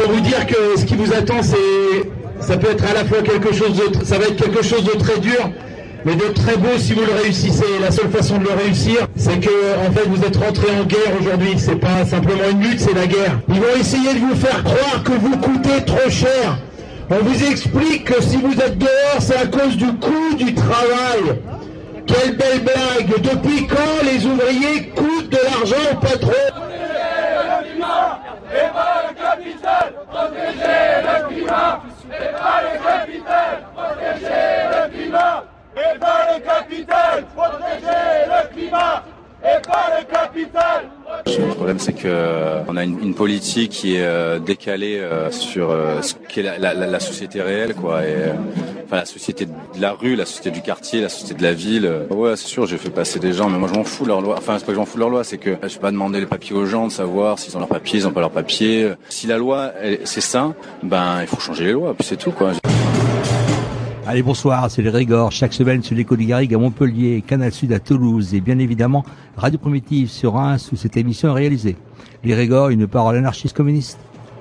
pour vous dire que ce qui vous attend, ça peut être à la fois ça va être quelque chose de très dur, mais de très beau si vous le réussissez. La seule façon de le réussir, c'est que, en fait, vous êtes rentré en guerre aujourd'hui. C'est pas simplement une lutte, c'est la guerre. Ils vont essayer de vous faire croire que vous coûtez trop cher. On vous explique que si vous êtes dehors, c'est à cause du coût du travail. Quelle belle blague! Depuis quand les ouvriers coûtent de l'argent au patron? Et pas le capital, protéger le climat. Et pas le capital, protéger le climat. Et pas le capital, protéger le climat. Et pas le capital. Le problème, c'est que on a une politique qui est décalée sur ce qu'est la société réelle, quoi. Et enfin, la société de la rue, la société du quartier, la société de la ville. Ouais, c'est sûr, j'ai fait passer des gens, mais moi je m'en fous de leur loi. Enfin, c'est pas que je m'en fous de leur loi, c'est que je vais pas demander les papiers aux gens, de savoir s'ils ont leurs papiers, ils ont pas leurs papiers. Si la loi, c'est ça, ben il faut changer les lois, puis c'est tout, quoi. Allez, bonsoir, c'est les Régors, chaque semaine sur l'Écho du Garrigue à Montpellier, Canal Sud à Toulouse et bien évidemment Radio Primitive sur Reims où cette émission est réalisée. Les Régors, une parole anarchiste communiste.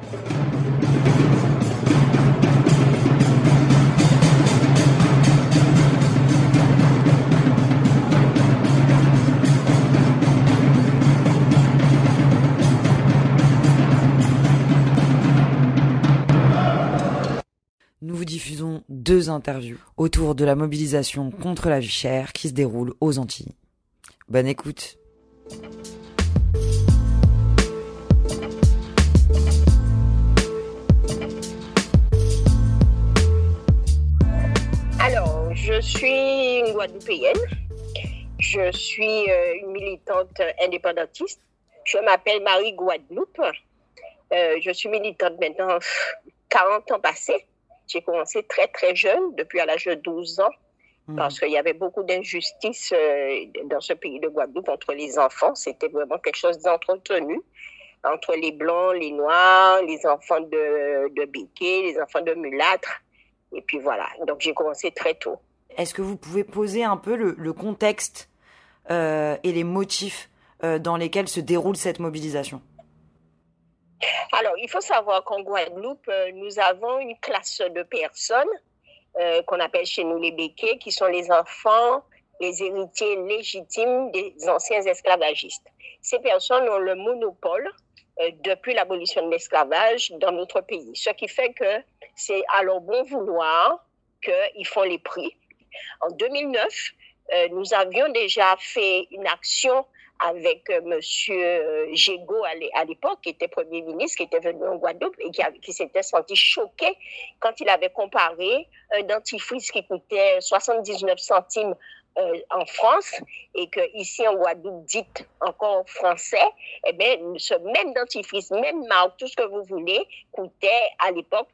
Nous vous diffusons 2 interviews autour de la mobilisation contre la vie chère qui se déroule aux Antilles. Bonne écoute. Alors, je suis une Guadeloupéenne. Je suis une militante indépendantiste. Je m'appelle Marie Guadeloupe. Je suis militante maintenant 40 ans passés. J'ai commencé très très jeune, depuis à l'âge de 12 ans, parce qu'il y avait beaucoup d'injustices dans ce pays de Guadeloupe entre les enfants. C'était vraiment quelque chose d'entretenu entre les Blancs, les Noirs, les enfants de béquets, les enfants de mulâtres. Et puis voilà, donc j'ai commencé très tôt. Est-ce que vous pouvez poser un peu le contexte et les motifs dans lesquels se déroule cette mobilisation ? Alors, il faut savoir qu'en Guadeloupe, nous avons une classe de personnes qu'on appelle chez nous les béquets, qui sont les enfants, les héritiers légitimes des anciens esclavagistes. Ces personnes ont le monopole depuis l'abolition de l'esclavage dans notre pays. Ce qui fait que c'est à leur bon vouloir qu'ils font les prix. En 2009, nous avions déjà fait une action avec Monsieur Gégaud à l'époque, qui était Premier ministre, qui était venu en Guadeloupe et qui s'était senti choqué quand il avait comparé un dentifrice qui coûtait 79 centimes en France et que ici en Guadeloupe, dite encore français, eh bien, ce même dentifrice, même marque, tout ce que vous voulez, coûtait à l'époque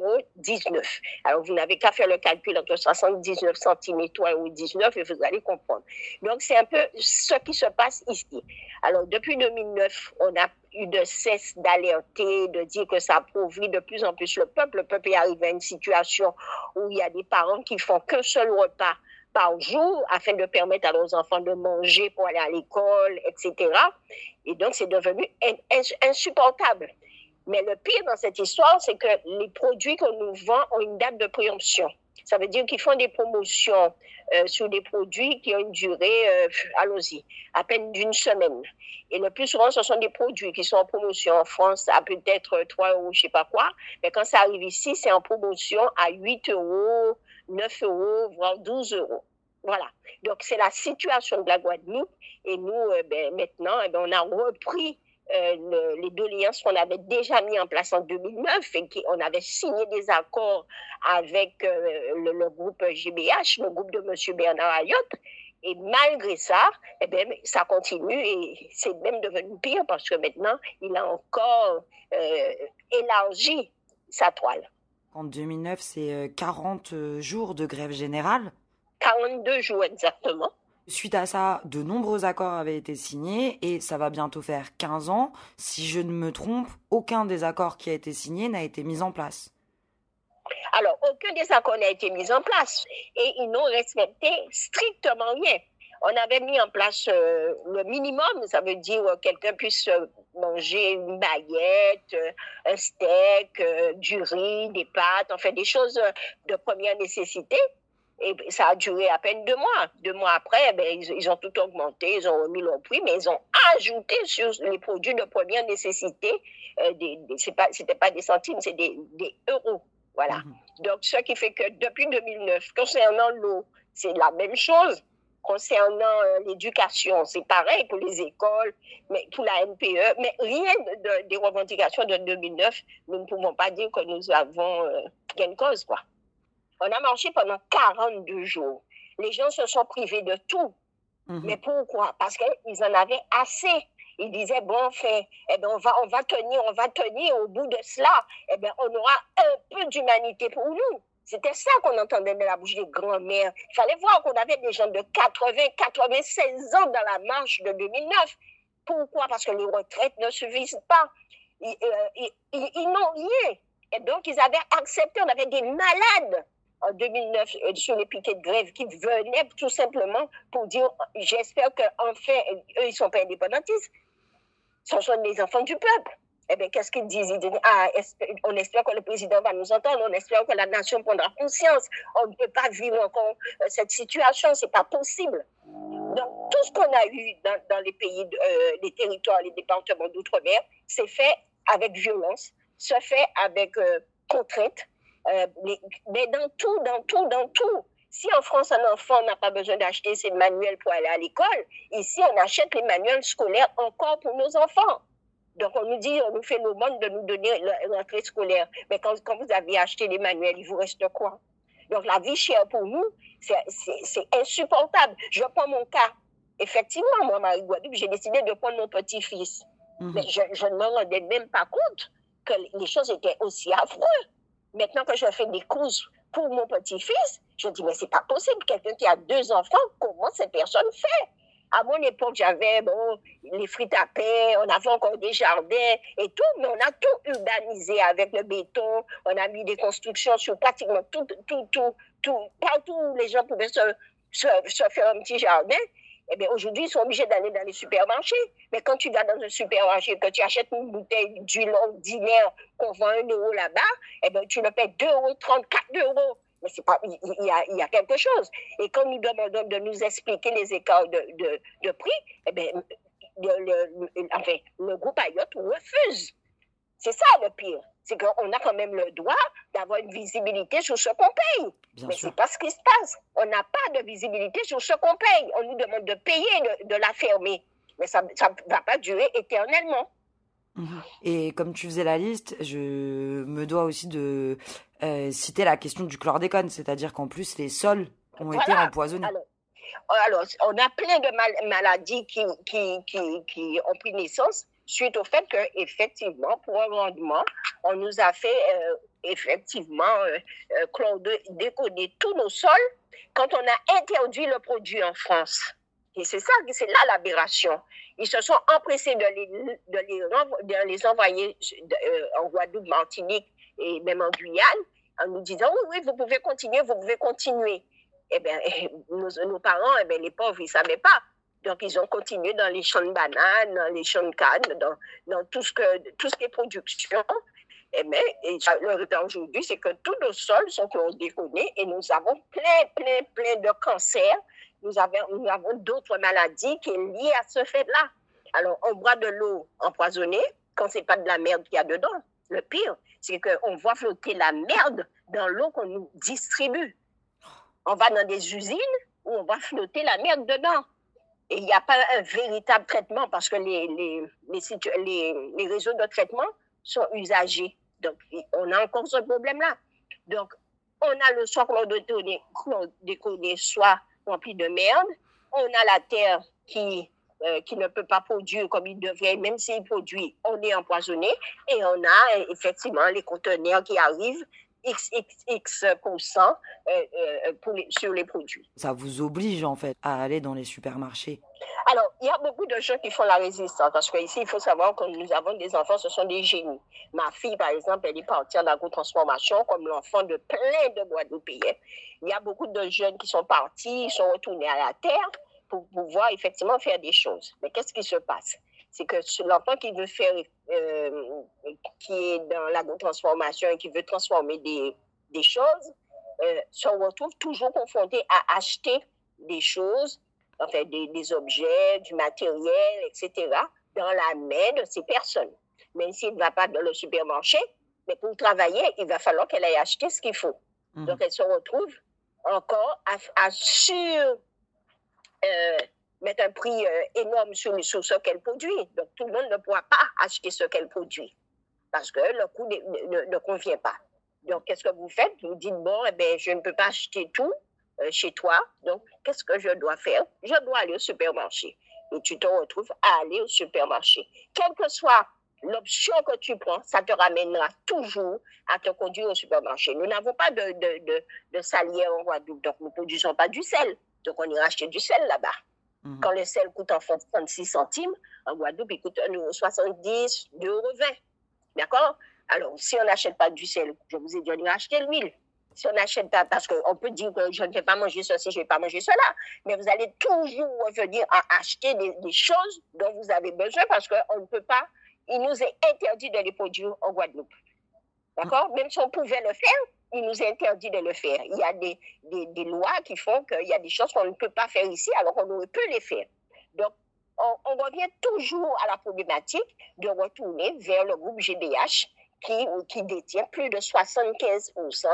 3,19 €. Alors, vous n'avez qu'à faire le calcul entre 79 centimes et 3,19 € et vous allez comprendre. Donc, c'est un peu ce qui se passe ici. Alors, depuis 2009, on a eu de cesse d'alerter, de dire que ça appauvrit de plus en plus le peuple. Le peuple est arrivé à une situation où il y a des parents qui font qu'un seul repas par jour afin de permettre à leurs enfants de manger pour aller à l'école, etc. Et donc, c'est devenu insupportable. Mais le pire dans cette histoire, c'est que les produits que nous vendons ont une date de préemption. Ça veut dire qu'ils font des promotions sur des produits qui ont une durée, allons-y, à peine d'une semaine. Et le plus souvent, ce sont des produits qui sont en promotion en France à peut-être 3 €, je ne sais pas quoi. Mais quand ça arrive ici, c'est en promotion à 8 €, 9 €, voire 12 €. Voilà. Donc, c'est la situation de la Guadeloupe. Et nous, maintenant, on a repris les doléances qu'on avait déjà mis en place en 2009 et qu'on avait signé des accords avec le groupe GBH, le groupe de M. Bernard Ayotte. Et malgré ça, ça continue et c'est même devenu pire parce que maintenant, il a encore élargi sa toile. En 2009, c'est 40 jours de grève générale. 42 jours exactement. Suite à ça, de nombreux accords avaient été signés et ça va bientôt faire 15 ans. Si je ne me trompe, aucun des accords qui a été signé n'a été mis en place. Alors, aucun des accords n'a été mis en place et ils n'ont respecté strictement rien. on avait mis en place le minimum, ça veut dire quelqu'un puisse manger une baguette, un steak, du riz, des pâtes, enfin des choses de première nécessité. Et ça a duré à peine 2 mois. 2 mois après, ils ont tout augmenté, ils ont remis leur prix, mais ils ont ajouté sur les produits de première nécessité, c'était pas des centimes, c'est des euros. Voilà. Donc, ce qui fait que depuis 2009, concernant l'eau, c'est la même chose. Concernant l'éducation, c'est pareil pour les écoles, mais pour la NPE, mais rien des revendications de 2009, nous ne pouvons pas dire que nous avons gain de cause, quoi. On a marché pendant 42 jours. Les gens se sont privés de tout. Mais pourquoi? Parce qu'ils en avaient assez. Ils disaient, bon, enfin, on va tenir au bout de cela. On aura un peu d'humanité pour nous. C'était ça qu'on entendait de la bouche des grands-mères. Il fallait voir qu'on avait des gens de 80, 96 ans dans la marche de 2009. Pourquoi? Parce que les retraites ne suffisent pas. Ils n'ont rien. Et donc, ils avaient accepté, on avait des malades en 2009 sur les piquets de grève qui venaient tout simplement pour dire, j'espère qu'enfin, eux, ils ne sont pas indépendantistes. Ce sont des enfants du peuple. Qu'est-ce qu'ils disent? Ils disent, on espère que le président va nous entendre, on espère que la nation prendra conscience. On ne peut pas vivre encore cette situation, ce n'est pas possible. Donc, tout ce qu'on a eu dans les pays, les territoires, les départements d'outre-mer, c'est fait avec violence, se fait avec contrainte, mais dans tout. Si en France, un enfant n'a pas besoin d'acheter ses manuels pour aller à l'école, ici, on achète les manuels scolaires encore pour nos enfants. Donc, on nous fait l'aumône de nous donner l'entrée scolaire. Mais quand vous avez acheté les manuels, il vous reste quoi? Donc, la vie chère pour nous, c'est insupportable. Je prends mon cas. Effectivement, moi, Marie-Guadeloupe, j'ai décidé de prendre mon petit-fils. Mais je ne me rendais même pas compte que les choses étaient aussi affreuses. Maintenant que je fais des courses pour mon petit-fils, je dis, mais c'est pas possible. Quelqu'un qui a 2 enfants, comment cette personne fait? À mon époque, j'avais les frites à pain, on avait encore des jardins et tout, mais on a tout urbanisé avec le béton. On a mis des constructions sur pratiquement tout. Partout où les gens pouvaient se faire un petit jardin. Aujourd'hui, ils sont obligés d'aller dans les supermarchés. Mais quand tu vas dans un supermarché, que tu achètes une bouteille d'huile ordinaire qu'on vend 1 euro là-bas, tu le payes 2,30 €, 4 €. Mais c'est pas, il y a quelque chose. Et quand nous demandons de nous expliquer les écarts de prix, le groupe Ayotte refuse. C'est ça le pire. C'est qu'on a quand même le droit d'avoir une visibilité sur ce qu'on paye. Mais c'est pas ce qui se passe. On n'a pas de visibilité sur ce qu'on paye. On nous demande de payer, de la fermer. Mais ça ne va pas durer éternellement. Et comme tu faisais la liste, je me dois aussi de citer la question du chlordécone, c'est-à-dire qu'en plus, les sols ont été empoisonnés. Alors, on a plein de maladies qui ont pris naissance suite au fait qu'effectivement, pour un rendement, on nous a fait chlordéconer tous nos sols quand on a interdit le produit en France. Et c'est là l'aberration. Ils se sont empressés de les envoyer en Guadeloupe, Martinique et même en Guyane, en nous disant oui, vous pouvez continuer. Nos parents, les pauvres, ils ne savaient pas. Donc, ils ont continué dans les champs de bananes, dans les champs de canne, dans tout ce qui est production. Et le résultat aujourd'hui, c'est que tous nos sols sont chlordéconés et nous avons plein de cancers. Nous avons d'autres maladies qui sont liées à ce fait-là. Alors, on boit de l'eau empoisonnée quand ce n'est pas de la merde qu'il y a dedans. Le pire, c'est qu'on voit flotter la merde dans l'eau qu'on nous distribue. On va dans des usines où on va flotter la merde dedans. Et il n'y a pas un véritable traitement parce que les réseaux de traitement sont usagés. Donc, on a encore ce problème-là. Donc, on a le sol chlordéconé soit rempli de merde. On a la terre qui ne peut pas produire comme il devrait, même s'il produit, on est empoisonné. Et on a effectivement les conteneurs qui arrivent, X% sur les produits. Ça vous oblige en fait à aller dans les supermarchés? Alors, il y a beaucoup de gens qui font la résistance parce qu'ici, il faut savoir que nous avons des enfants, ce sont des génies. Ma fille, par exemple, elle est partie en agrotransformation comme l'enfant de plein de Guadeloupéens. Il y a beaucoup de jeunes qui sont partis, ils sont retournés à la terre pour pouvoir effectivement faire des choses. Mais qu'est-ce qui se passe? C'est que l'enfant qui veut faire, qui est dans l'agrotransformation et qui veut transformer des choses, se retrouve toujours confronté à acheter des choses, enfin des objets, du matériel, etc., dans la main de ces personnes. Même s'il ne va pas dans le supermarché, mais pour travailler, il va falloir qu'elle aille acheter ce qu'il faut. Donc, elle se retrouve encore à mettre un prix énorme sur ce qu'elle produit. Donc, tout le monde ne pourra pas acheter ce qu'elle produit parce que le coût ne convient pas. Donc, qu'est-ce que vous faites? Vous dites, bon, eh bien, je ne peux pas acheter tout chez toi. Donc, qu'est-ce que je dois faire? Je dois aller au supermarché. Et tu te retrouves à aller au supermarché. Quelle que soit l'option que tu prends, ça te ramènera toujours à te conduire au supermarché. Nous n'avons pas de salière en Guadeloupe, donc nous ne produisons pas du sel. Donc, on ira acheter du sel là-bas. Quand le sel coûte en 36 centimes, en Guadeloupe, il coûte 1,70 €, 2,20 €. D'accord? Alors, si on n'achète pas du sel, je vous ai dit, on ira acheter l'huile. Si on n'achète pas, parce qu'on peut dire que je ne vais pas manger ceci, je ne vais pas manger cela, mais vous allez toujours revenir à acheter des choses dont vous avez besoin parce qu'on ne peut pas, il nous est interdit de les produire en Guadeloupe. D'accord? Même si on pouvait le faire, il nous est interdit de le faire. Il y a des lois qui font qu'il y a des choses qu'on ne peut pas faire ici alors qu'on aurait pu les faire. Donc, on revient toujours à la problématique de retourner vers le groupe GBH qui détient plus de 75%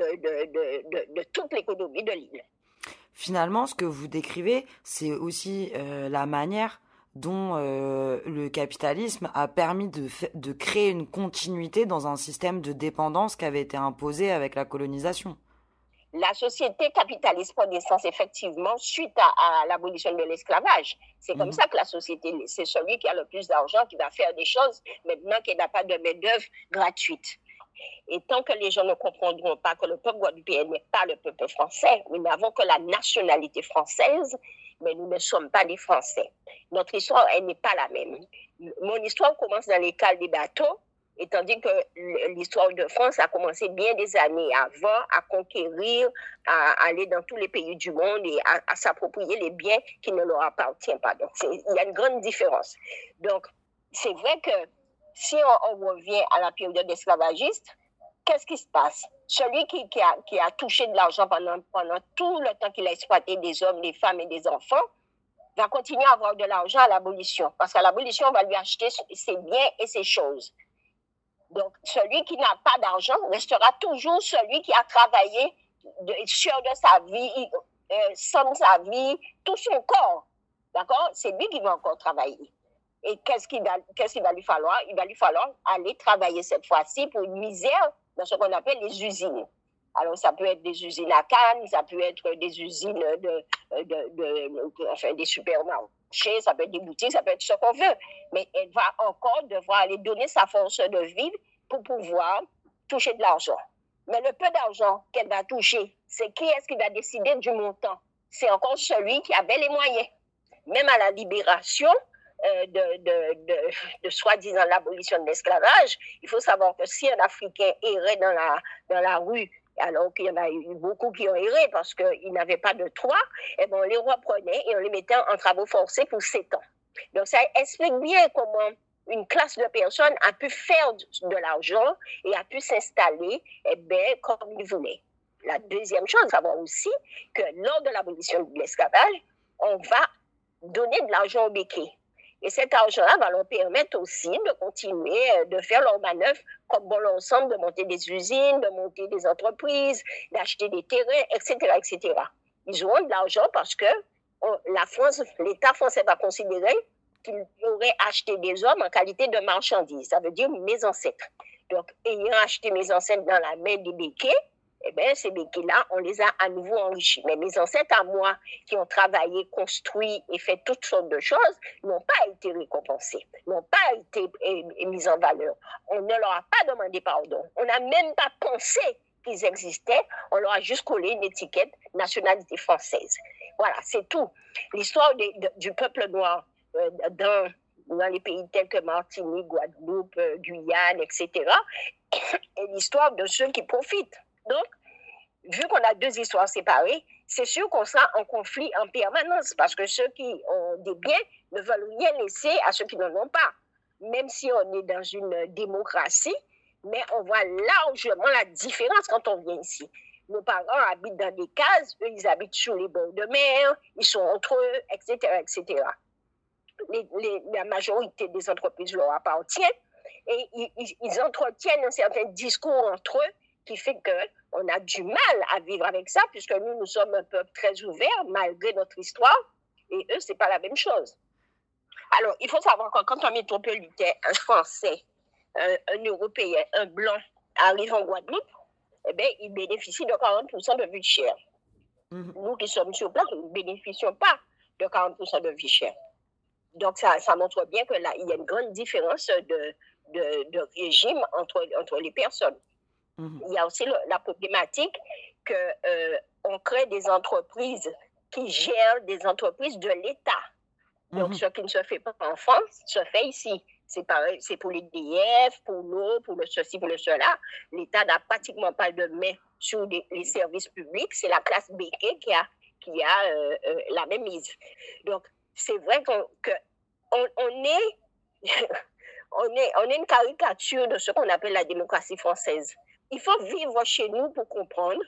de toute l'économie de l'île. Finalement, ce que vous décrivez, c'est aussi la manière dont le capitalisme a permis de créer une continuité dans un système de dépendance qui avait été imposé avec la colonisation. La société capitaliste prend naissance effectivement suite à l'abolition de l'esclavage. C'est comme ça que la société, c'est celui qui a le plus d'argent qui va faire des choses maintenant qu'il n'a pas de main-d'œuvre gratuite. Et tant que les gens ne comprendront pas que le peuple guadeloupéen n'est pas le peuple français, nous n'avons que la nationalité française, mais nous ne sommes pas des Français. Notre histoire, elle n'est pas la même. Mon histoire commence dans les cales des bateaux, et tandis que l'histoire de France a commencé bien des années avant à conquérir, à aller dans tous les pays du monde et à s'approprier les biens qui ne leur appartiennent pas. Donc, il y a une grande différence. Donc, c'est vrai que si on revient à la période esclavagiste, qu'est-ce qui se passe? Celui qui a touché de l'argent pendant tout le temps qu'il a exploité des hommes, des femmes et des enfants, va continuer à avoir de l'argent à l'abolition. Parce qu'à l'abolition, on va lui acheter ses biens et ses choses. Donc, celui qui n'a pas d'argent restera toujours celui qui a travaillé sûr de sa vie, sans sa vie, tout son corps. D'accord? C'est lui qui va encore travailler. Et qu'est-ce qu'il va lui falloir? Il va lui falloir aller travailler cette fois-ci pour une misère dans ce qu'on appelle les usines. Alors, ça peut être des usines à canne, ça peut être des usines des supermarchés, ça peut être des boutiques, ça peut être ce qu'on veut. Mais elle va encore devoir aller donner sa force de vivre pour pouvoir toucher de l'argent. Mais le peu d'argent qu'elle va toucher, c'est qui est-ce qui va décider du montant? C'est encore celui qui avait les moyens. Même à la libération de soi-disant l'abolition de l'esclavage, il faut savoir que si un Africain errait dans la rue, alors qu'il y en a eu beaucoup qui ont erré parce qu'ils n'avaient pas de toit, et bien on les reprenait et on les mettait en travaux forcés pour 7 ans. Donc ça explique bien comment une classe de personnes a pu faire de l'argent et a pu s'installer comme ils voulaient. La deuxième chose, savoir aussi que lors de l'abolition de l'esclavage, on va donner de l'argent aux béquets. Et cet argent-là va leur permettre aussi de continuer de faire leurs manœuvres comme bon l'ensemble, de monter des usines, de monter des entreprises, d'acheter des terrains, etc., etc. Ils auront de l'argent parce que l'État français va considérer qu'il aurait acheté des hommes en qualité de marchandises. Ça veut dire mes ancêtres. Donc, ayant acheté mes ancêtres dans la main des béquets, ces béquets-là, on les a à nouveau enrichis. Mais mes ancêtres à moi, qui ont travaillé, construit et fait toutes sortes de choses, n'ont pas été récompensés, n'ont pas été mis en valeur. On ne leur a pas demandé pardon. On n'a même pas pensé qu'ils existaient. On leur a juste collé une étiquette nationalité française. Voilà, c'est tout. L'histoire du peuple noir dans les pays tels que Martinique, Guadeloupe, Guyane, etc., est l'histoire de ceux qui profitent. Donc, vu qu'on a deux histoires séparées, c'est sûr qu'on sera en conflit en permanence parce que ceux qui ont des biens ne veulent rien laisser à ceux qui n'en ont pas. Même si on est dans une démocratie, mais on voit largement la différence quand on vient ici. Nos parents habitent dans des cases, eux, ils habitent sur les bords de mer, ils sont entre eux, etc., etc. La majorité des entreprises leur appartiennent et ils entretiennent un certain discours entre eux qui fait qu'on a du mal à vivre avec ça puisque nous sommes un peuple très ouvert malgré notre histoire et eux, c'est pas la même chose. Alors, il faut savoir que quand un métropolitain, un Français, un Européen, un Blanc arrive en Guadeloupe, eh bien, il bénéficie de 40% de vie chère. Nous qui sommes sur place, nous ne bénéficions pas de 40% de vie chère. Donc, ça montre bien qu'il y a une grande différence de régime entre les personnes. Il y a aussi la problématique qu'on crée des entreprises qui gèrent des entreprises de l'État. Donc, ce qui ne se fait pas en France se fait ici. C'est pareil, c'est pour les DF, pour l'eau, pour le ceci, pour le cela. L'État n'a pratiquement pas de main sur les services publics. C'est la classe béquée qui a la même mise. Donc, c'est vrai qu'on est une caricature de ce qu'on appelle la démocratie française. Il faut vivre chez nous pour comprendre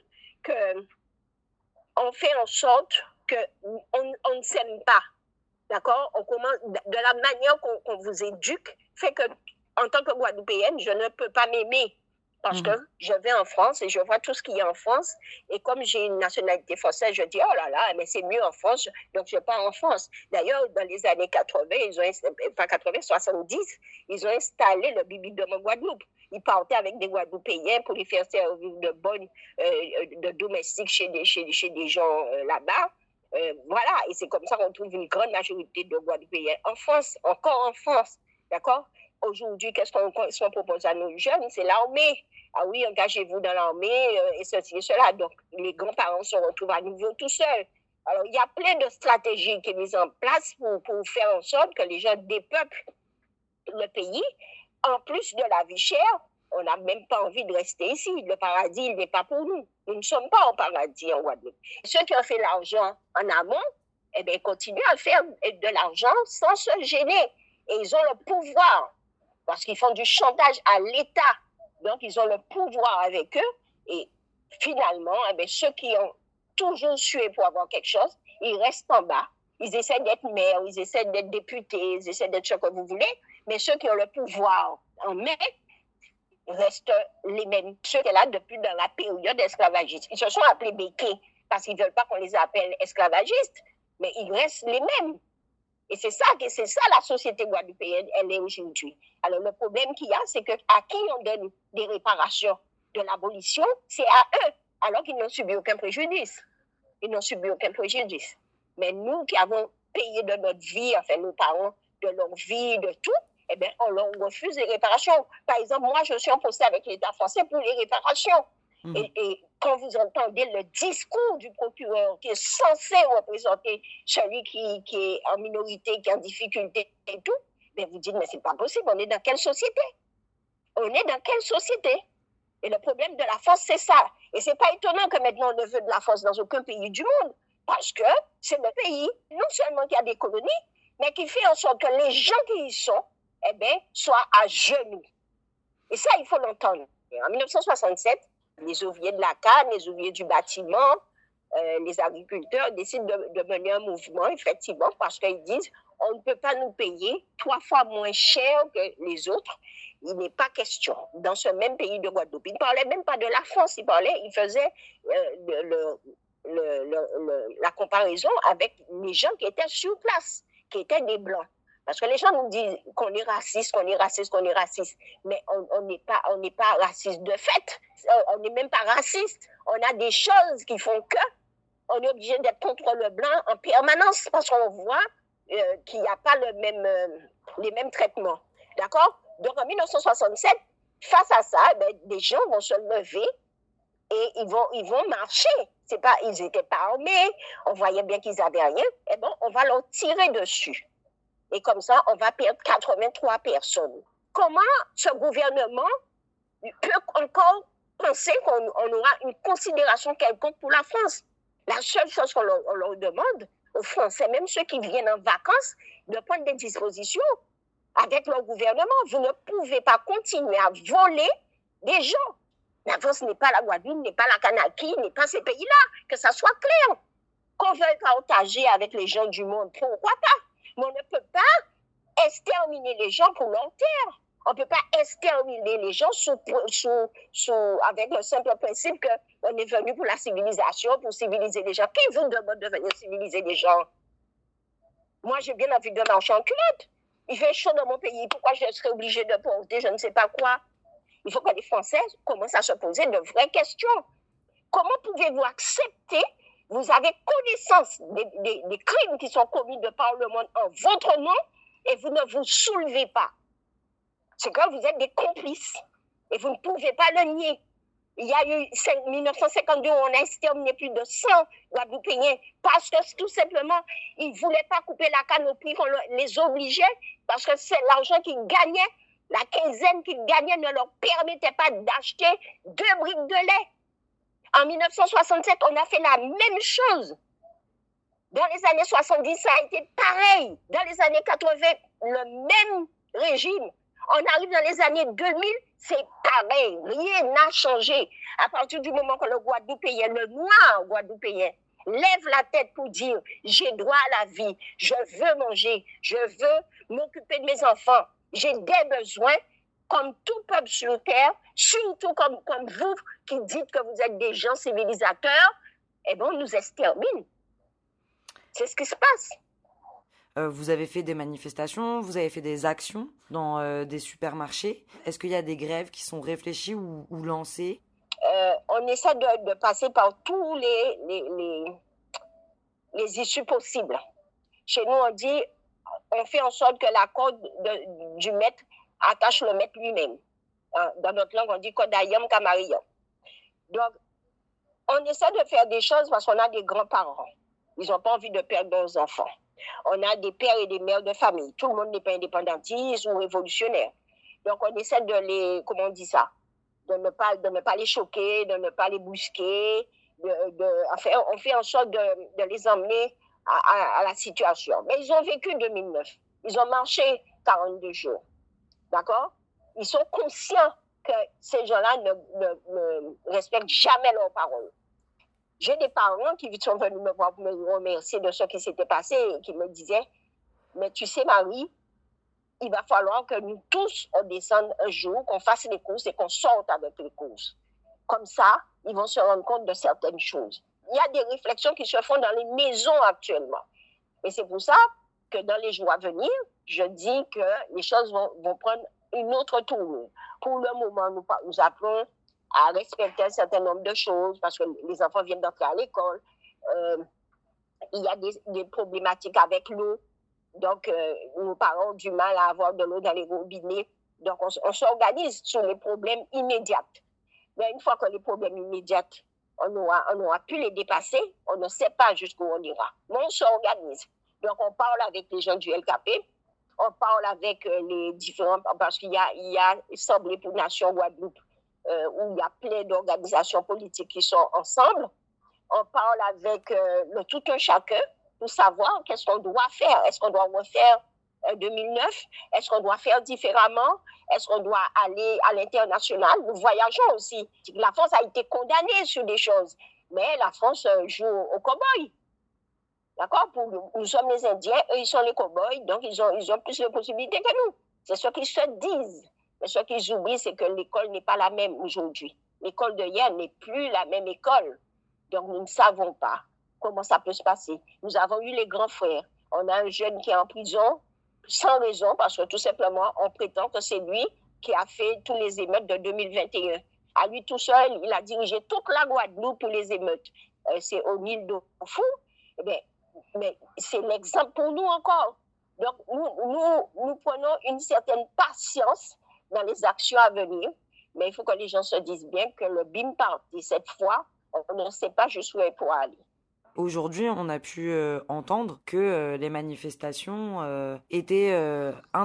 qu'on fait en sorte qu'on ne s'aime pas. D'accord? On commence de la manière qu'on vous éduque, fait que en tant que Guadeloupéenne, je ne peux pas m'aimer parce que je vais en France et je vois tout ce qu'il y a en France. Et comme j'ai une nationalité française, je dis oh là là, mais c'est mieux en France, donc je pars en France. D'ailleurs, dans les années 70, ils ont installé le Bibidome en Guadeloupe. Ils partaient avec des Guadeloupéens pour les faire servir de domestiques chez des gens là-bas. Voilà, et c'est comme ça qu'on trouve une grande majorité de Guadeloupéens en France, encore en France, d'accord? Aujourd'hui, qu'est-ce qu'on propose à nos jeunes? C'est l'armée. Ah oui, engagez-vous dans l'armée et ceci et cela. Donc, les grands-parents se retrouvent à nouveau tout seuls. Alors, il y a plein de stratégies qui sont mises en place pour faire en sorte que les gens dépeuplent le pays. En plus de la vie chère, on n'a même pas envie de rester ici. Le paradis, il n'est pas pour nous. Nous ne sommes pas au paradis en Guadeloupe. Ceux qui ont fait l'argent en amont, eh bien, continuent à faire de l'argent sans se gêner. Et ils ont le pouvoir, parce qu'ils font du chantage à l'État. Donc, ils ont le pouvoir avec eux. Et finalement, eh bien, ceux qui ont toujours sué pour avoir quelque chose, ils restent en bas. Ils essaient d'être maires, ils essaient d'être députés, ils essaient d'être ce que vous voulez. Mais ceux qui ont le pouvoir en main restent les mêmes. Ceux qui sont là depuis dans la période esclavagiste. Ils se sont appelés béquets parce qu'ils ne veulent pas qu'on les appelle esclavagistes, mais ils restent les mêmes. Et c'est ça la société guadeloupéenne, elle est aujourd'hui. Alors le problème qu'il y a, c'est qu'à qui on donne des réparations de l'abolition, c'est à eux, alors qu'ils n'ont subi aucun préjudice. Ils n'ont subi aucun préjudice. Mais nous qui avons payé de notre vie, enfin nos parents, de leur vie, de tout, eh bien, on leur refuse les réparations. Par exemple, moi, je suis en procès avec l'État français pour les réparations. Et quand vous entendez le discours du procureur qui est censé représenter celui qui est en minorité, qui est en difficulté et tout, bien vous dites, mais c'est pas possible, on est dans quelle société? On est dans quelle société? Et le problème de la force, c'est ça. Et c'est pas étonnant que maintenant on ne veut de la force dans aucun pays du monde, parce que c'est le pays, non seulement qui a des colonies, mais qui fait en sorte que les gens qui y sont, eh bien, soient à genoux. Et ça, il faut l'entendre. En 1967, les ouvriers de la canne, les ouvriers du bâtiment, les agriculteurs décident de mener un mouvement, effectivement, parce qu'ils disent on ne peut pas nous payer 3 fois moins cher que les autres. Il n'est pas question. Dans ce même pays de Guadeloupe, ils ne parlaient même pas de la France, ils faisaient la comparaison avec les gens qui étaient sur place, qui étaient des Blancs. Parce que les gens nous disent qu'on est raciste, mais on n'est pas raciste de fait. On n'est même pas raciste. On a des choses qui font que on est obligé d'être contre le blanc en permanence parce qu'on voit qu'il n'y a pas les mêmes traitements. D'accord? Donc en 1967, face à ça, des gens vont se lever et ils vont marcher. Ils n'étaient pas armés, on voyait bien qu'ils n'avaient rien. Et bon, on va leur tirer dessus. Et comme ça, on va perdre 83 personnes. Comment ce gouvernement peut encore penser qu'on aura une considération quelconque pour la France. La seule chose qu'on leur demande aux Français, même ceux qui viennent en vacances, de prendre des dispositions avec leur gouvernement. Vous ne pouvez pas continuer à voler des gens. La France n'est pas la Guadeloupe, n'est pas la Kanaky, n'est pas ces pays-là, que ça soit clair. Qu'on veuille partager avec les gens du monde, pourquoi pas? Mais on ne peut pas exterminer les gens pour leur terre. On ne peut pas exterminer les gens avec le simple principe qu'on est venu pour la civilisation, pour civiliser les gens. Qui vous demande de venir civiliser les gens? Moi, j'ai bien envie de marcher en culotte. Il fait chaud dans mon pays. Pourquoi je serais obligée de porter je ne sais pas quoi? Il faut que les Français commencent à se poser de vraies questions. Comment pouvez-vous accepter, vous avez connaissance des crimes qui sont commis de par le monde en votre nom et vous ne vous soulevez pas? C'est que vous êtes des complices et vous ne pouvez pas le nier. Il y a eu 1952 où on a exterminé plus de 100 Guadeloupéens parce que tout simplement, ils ne voulaient pas couper la canne au prix qu'on les obligeait parce que c'est l'argent qu'ils gagnaient, la quinzaine qu'ils gagnaient ne leur permettait pas d'acheter 2 briques de lait. En 1967, on a fait la même chose. Dans les années 70, ça a été pareil. Dans les années 80, le même régime. On arrive dans les années 2000, c'est pareil. Rien n'a changé. À partir du moment que le Guadeloupéen, le noir Guadeloupéen, lève la tête pour dire « j'ai droit à la vie, je veux manger, je veux m'occuper de mes enfants, j'ai des besoins », comme tout peuple sur terre, surtout comme vous qui dites que vous êtes des gens civilisateurs, eh bien, on nous extermine. C'est ce qui se passe. Vous avez fait des manifestations, vous avez fait des actions dans des supermarchés. Est-ce qu'il y a des grèves qui sont réfléchies ou lancées? On essaie de passer par tous les issues possibles. Chez nous, on fait en sorte que la corde du maître attache le maître lui-même. Dans notre langue, on dit Kodayam Kamariam. Donc, on essaie de faire des choses parce qu'on a des grands-parents. Ils n'ont pas envie de perdre leurs enfants. On a des pères et des mères de famille. Tout le monde n'est pas indépendantiste ou révolutionnaire. Donc, on essaie de les, comment on dit ça, de ne pas les choquer, de ne pas les bousquer. Enfin, on fait en sorte de les emmener à la situation. Mais ils ont vécu 2009. Ils ont marché 42 jours. D'accord? Ils sont conscients que ces gens-là ne respectent jamais leurs paroles. J'ai des parents qui sont venus me voir pour me remercier de ce qui s'était passé et qui me disaient « Mais tu sais, Marie, il va falloir que nous tous, on descende un jour, qu'on fasse les courses et qu'on sorte avec les courses. Comme ça, ils vont se rendre compte de certaines choses. » Il y a des réflexions qui se font dans les maisons actuellement. Et c'est pour ça que dans les jours à venir, je dis que les choses vont prendre une autre tournure. Pour le moment, nous appelons à respecter un certain nombre de choses parce que les enfants viennent d'entrer à l'école. Il y a des problématiques avec l'eau. Donc, nos parents ont du mal à avoir de l'eau dans les robinets. Donc, on s'organise sur les problèmes immédiats. Mais une fois que les problèmes immédiats, on aura pu les dépasser, on ne sait pas jusqu'où on ira. Mais on s'organise. Donc, on parle avec les gens du LKP, on parle avec les différents, parce qu'il y a Assemblée pour Nation Guadeloupe, où il y a plein d'organisations politiques qui sont ensemble. On parle avec le tout un chacun pour savoir qu'est-ce qu'on doit faire. Est-ce qu'on doit refaire 2009? Est-ce qu'on doit faire différemment? Est-ce qu'on doit aller à l'international? Nous voyageons aussi. La France a été condamnée sur des choses, mais la France joue aux cow-boys. D'accord? Nous sommes les Indiens, eux, ils sont les cow-boys, donc ils ont plus de possibilités que nous. C'est ce qu'ils se disent. Mais ce qu'ils oublient, c'est que l'école n'est pas la même aujourd'hui. L'école de hier n'est plus la même école. Donc, nous ne savons pas comment ça peut se passer. Nous avons eu les grands frères. On a un jeune qui est en prison sans raison parce que tout simplement, on prétend que c'est lui qui a fait tous les émeutes de 2021. À lui tout seul, il a dirigé toute la Guadeloupe pour les émeutes. C'est au Nil d'Ofou. Mais c'est l'exemple pour nous encore. Donc, nous prenons une certaine patience dans les actions à venir, mais il faut que les gens se disent bien que le BIM parti, cette fois, on ne sait pas jusqu'où il pourra aller. Aujourd'hui, on a pu entendre que les manifestations étaient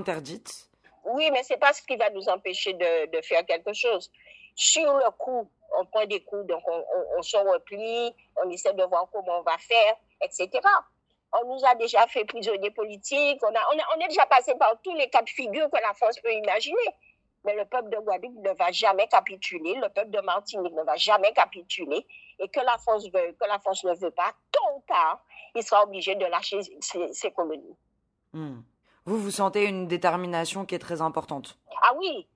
interdites. Oui, mais ce n'est pas ce qui va nous empêcher de faire quelque chose. Sur le coup, on prend des coups, donc on se replie, on essaie de voir comment on va faire, etc. On nous a déjà fait prisonniers politiques, on est déjà passé par tous les cas de figure que la France peut imaginer. Mais le peuple de Guadeloupe ne va jamais capituler, le peuple de Martinique ne va jamais capituler, et que la France veuille, que la France ne veut pas, tôt ou tard, il sera obligé de lâcher ses colonies. Vous sentez une détermination qui est très importante? Ah oui.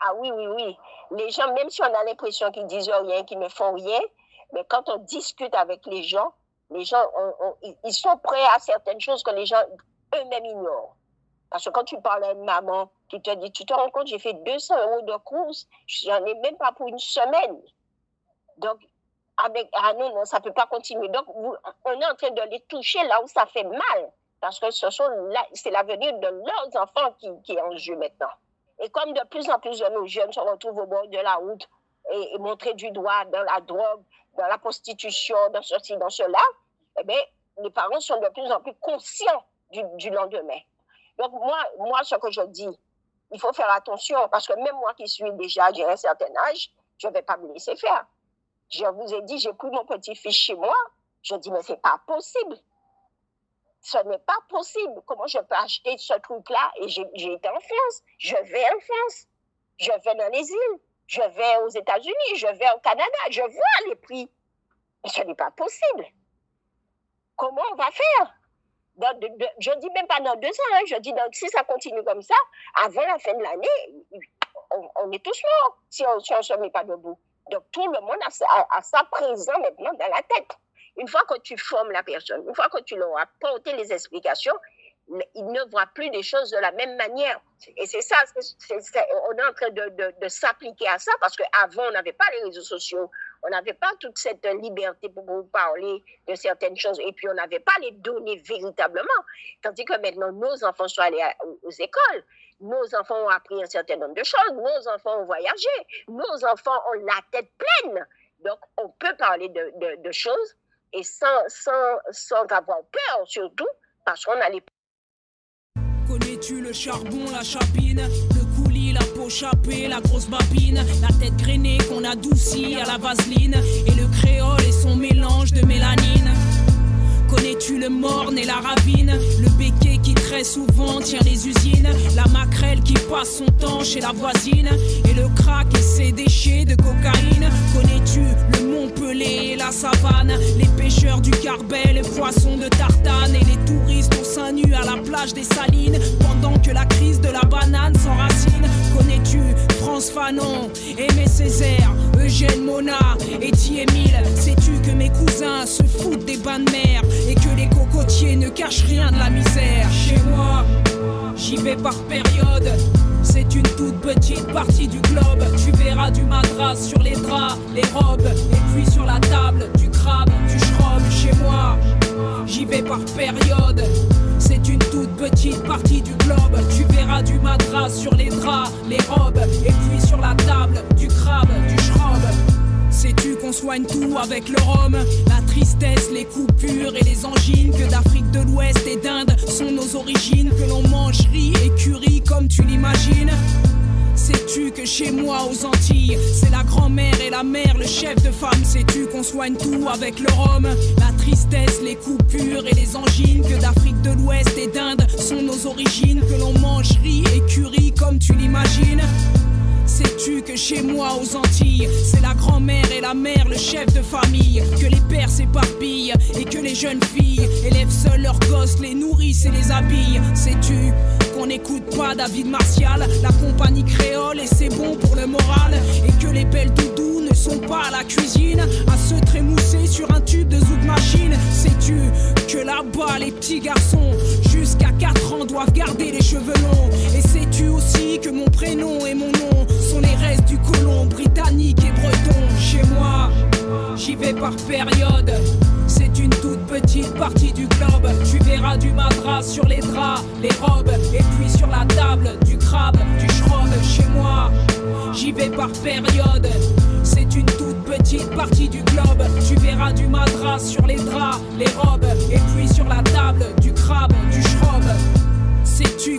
Les gens, même si on a l'impression qu'ils disent rien, qu'ils ne font rien, mais quand on discute avec les gens ils sont prêts à certaines choses que les gens eux-mêmes ignorent. Parce que quand tu parles à une maman qui te dit, tu te rends compte, j'ai fait 200 € de courses, j'en ai même pas pour une semaine. Donc, non, ça peut pas continuer. Donc, on est en train de les toucher là où ça fait mal. Parce que c'est l'avenir de leurs enfants qui est en jeu maintenant. Et comme de plus en plus de nos jeunes se retrouvent au bord de la route et montrés du doigt dans la drogue, dans la prostitution, dans ceci, dans cela, eh bien, les parents sont de plus en plus conscients du lendemain. Donc, moi, ce que je dis, il faut faire attention, parce que même moi qui suis déjà, j'ai un certain âge, je ne vais pas me laisser faire. Je vous ai dit, j'ai pris mon petit-fils chez moi, je dis, mais ce n'est pas possible. Ce n'est pas possible. Comment je peux acheter ce truc-là? Et j'ai été en France. Je vais en France. Je vais dans les îles. Je vais aux États-Unis. Je vais au Canada. Je vois les prix. Mais ce n'est pas possible. Comment on va faire? Je ne dis même pas dans 2 ans. Je dis si ça continue comme ça, avant la fin de l'année, on est tous morts si on ne se met pas debout. Donc tout le monde a ça présent maintenant dans la tête. Une fois que tu formes la personne, une fois que tu leur as apporté les explications, ils ne voient plus les choses de la même manière. Et c'est ça, on est en train de s'appliquer à ça, parce qu'avant, on n'avait pas les réseaux sociaux, on n'avait pas toute cette liberté pour parler de certaines choses, et puis on n'avait pas les données véritablement. Tandis que maintenant, nos enfants sont allés aux écoles, nos enfants ont appris un certain nombre de choses, nos enfants ont voyagé, nos enfants ont la tête pleine. Donc, on peut parler de choses, et sans avoir peur, surtout, parce qu'on a les... Connais-tu le charbon, la chapine, le coulis, la peau chapée, la grosse babine, la tête grainée qu'on adoucit à la vaseline, et le créole et son mélange de mélanine? Connais-tu le morne et la ravine, le béquet qui très souvent tient les usines, la maquerelle qui passe son temps chez la voisine, et le crack et ses déchets de cocaïne? Connais-tu le Montpellier et la savane, les pêcheurs du Carbet, les poissons de Tartane, et les touristes au sein nu à la plage des Salines, pendant que la crise de la banane s'enracine? Connais-tu France Fanon, Aimé Césaire, Eugène Mona et Émile? Sais-tu que mes cousins se foutent des bains de mer et que les cocotiers ne cachent rien de la misère? Chez moi, j'y vais par période. C'est une toute petite partie du globe. Tu verras du madras sur les draps, les robes, et puis sur la table, du crabe, du schrob. Chez moi, j'y vais par période. C'est une toute petite partie du globe. Tu verras du madras sur les draps, les robes, et puis sur la table, du crabe, du schrob. Sais-tu qu'on soigne tout avec le rhum? La tristesse, les coupures et les angines, que d'Afrique de l'Ouest et d'Inde sont nos origines, que l'on mange riz et curry comme tu l'imagines? Sais-tu que chez moi aux Antilles, c'est la grand-mère et la mère, le chef de femme? Sais-tu qu'on soigne tout avec le rhum? La tristesse, les coupures et les angines, que d'Afrique de l'Ouest et d'Inde sont nos origines, que l'on mange riz et curry comme tu l'imagines? Sais-tu que chez moi aux Antilles, c'est la grand-mère et la mère, le chef de famille, que les pères s'éparpillent et que les jeunes filles élèvent seuls leurs gosses, les nourrissent et les habillent? Sais-tu qu'on n'écoute pas David Martial, la compagnie créole, et c'est bon pour le moral, et que les belles doudous ne sont pas à la cuisine à se trémousser sur un tube de zouk machine? Sais-tu que là-bas les petits garçons jusqu'à 4 ans doivent garder les cheveux longs? Et sais-tu aussi que mon prénom et mon nom sont les restes du colon britannique et breton? Chez moi, j'y vais par période. C'est une toute petite partie du globe. Tu verras du madras sur les draps, les robes, et puis sur la table, du crabe, du schrob. Chez moi, j'y vais par période. C'est une toute petite partie du globe. Tu verras du madras sur les draps, les robes, et puis sur la table, du crabe, du schrob. Sais-tu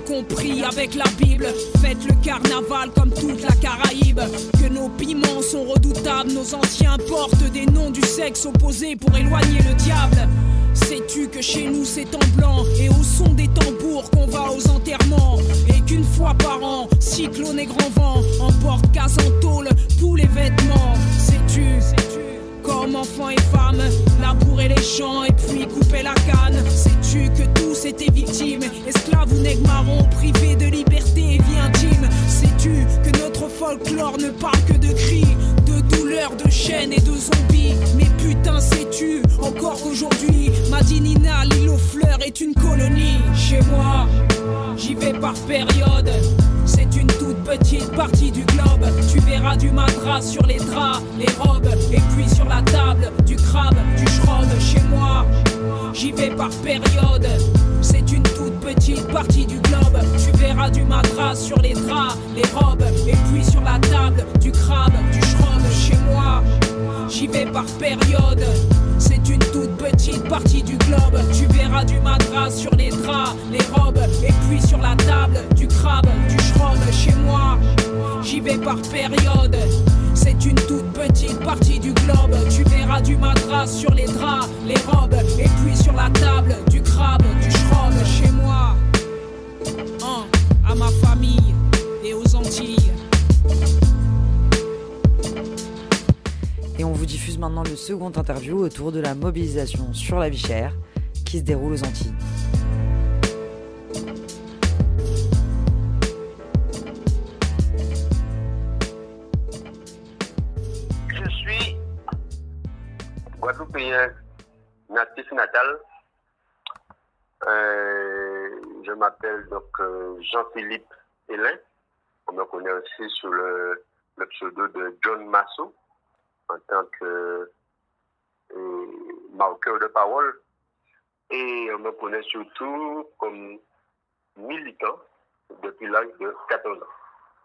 compris avec la Bible. Faites le carnaval comme toute la Caraïbe. Que nos piments sont redoutables. Nos anciens portent des noms du sexe opposé pour éloigner le diable. Sais-tu que chez nous c'est en blanc et au son des tambours qu'on va aux enterrements, et qu'une fois par an, cyclone et grand vent emportent casse en tôle tous les vêtements. Sais-tu comme enfants et femmes, labourer les champs et puis couper la canne. Sais-tu que tous étaient victimes, esclaves ou nègres marrons, privés de liberté et vie intime. Sais-tu que notre folklore ne parle que de cris, de douleurs, de chaînes et de zombies. Mais putain, sais-tu encore aujourd'hui, Madinina, l'île aux fleurs est une colonie. Chez moi, j'y vais par période. C'est une toute petite partie du globe. Tu verras du madras sur les draps, les robes, et puis sur la table, du crabe, du schrob. Chez moi, j'y vais par période. C'est une toute petite partie du globe. Tu verras du madras sur les draps, les robes, et puis sur la table, du crabe, du schrob. Chez moi, j'y vais par période. C'est une toute petite partie du globe. Tu verras du madras sur les draps, les robes, et puis sur la table, du crabe, du schrob. Chez moi, j'y vais par période. C'est une toute petite partie du globe. Tu verras du madras sur les draps, les robes, et puis sur la table, du crabe, du schrob. Chez moi, à ma famille et aux Antilles. Et on vous diffuse maintenant le second interview autour de la mobilisation sur la vie chère qui se déroule aux Antilles. Je suis Guadeloupéen natif natal. Je m'appelle donc Jean-Philippe Hélin. On me connaît aussi sous le pseudo de John Masso, en tant que marqueur de parole. Et on me connaît surtout comme militant depuis l'âge de 14 ans.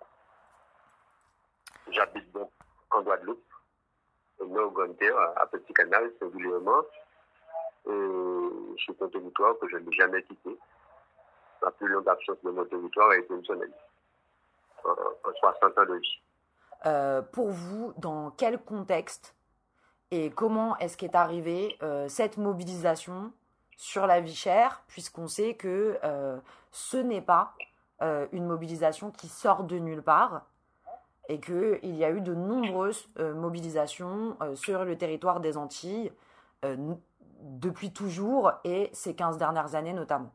J'habite donc en Guadeloupe, au Nord-Gontier, à Petit Canal, singulièrement. Et je suis un territoire que je n'ai jamais quitté. La plus longue absence de mon territoire a été une semaine, en 60 ans de vie. Pour vous, dans quel contexte et comment est-ce qu'est arrivée cette mobilisation sur la vie chère, puisqu'on sait que ce n'est pas une mobilisation qui sort de nulle part et qu'il y a eu de nombreuses mobilisations sur le territoire des Antilles depuis toujours et ces 15 dernières années notamment.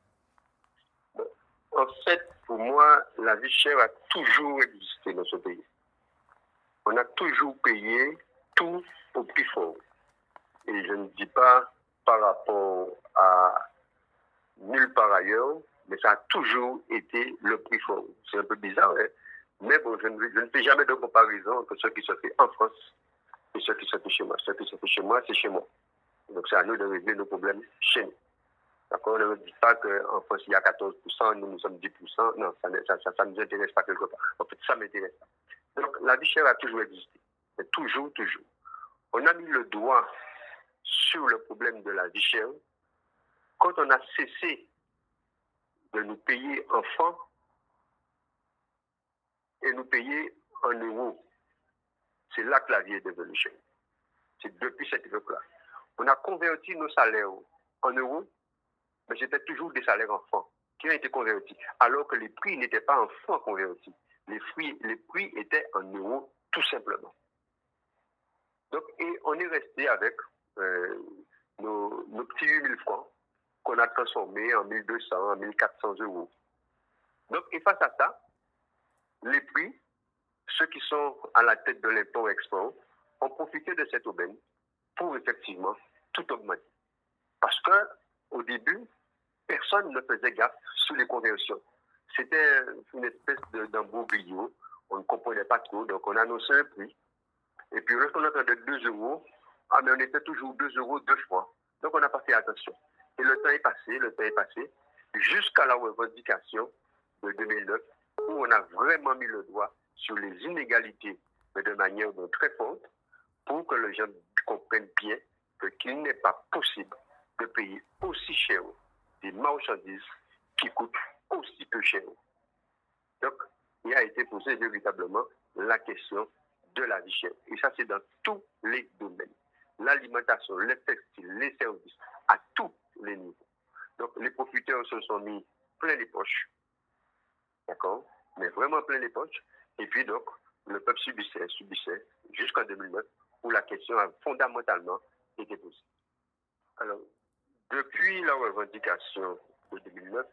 En fait, pour moi, la vie chère a toujours existé dans ce pays. On a toujours payé tout au prix fort. Et je ne dis pas par rapport à nulle part ailleurs, mais ça a toujours été le prix fort. C'est un peu bizarre, hein? Mais bon, je ne fais jamais de comparaison entre ce qui se fait en France et ce qui se fait chez moi. Ce qui se fait chez moi, c'est chez moi. Donc c'est à nous de régler nos problèmes chez nous. D'accord? Ne me dites pas qu'en France, il y a 14%, nous sommes 10%. Non, ça ne nous intéresse pas quelque part. En fait, ça m'intéresse pas. Donc, la vie chère a toujours existé. Mais toujours. On a mis le doigt sur le problème de la vie chère quand on a cessé de nous payer en francs et nous payer en euros. C'est là que la vie est devenue chère. C'est depuis cette époque-là. On a converti nos salaires en euros, mais c'était toujours des salaires en francs qui ont été convertis, alors que les prix n'étaient pas en francs convertis. Les prix étaient en euros, tout simplement. Donc, et on est resté avec nos petits 8000 francs qu'on a transformés en 1200, en 1400 euros. Donc, et face à ça, les prix, ceux qui sont à la tête de l'import-export, ont profité de cette aubaine pour effectivement tout augmenter. Parce que au début, personne ne faisait gaffe sur les conversions. C'était une espèce d'embrouillard. On ne comprenait pas trop, donc on annonçait un prix. Et puis lorsqu'on entendait 2 euros, mais on était toujours 2 euros 2 fois. Donc on n'a pas fait attention. Et le temps est passé, jusqu'à la revendication de 2009, où on a vraiment mis le doigt sur les inégalités, mais de manière très forte, pour que les gens comprennent bien qu'il n'est pas possible de payer aussi cher des marchandises qui coûtent aussi peu cher. Donc, il a été posé véritablement la question de la vie chère. Et ça, c'est dans tous les domaines. L'alimentation, les textiles, les services, à tous les niveaux. Donc, les profiteurs se sont mis plein les poches. D'accord? Mais vraiment plein les poches. Et puis, donc, le peuple subissait jusqu'en 2009, où la question a fondamentalement été posée. Alors, depuis la revendication de 2009,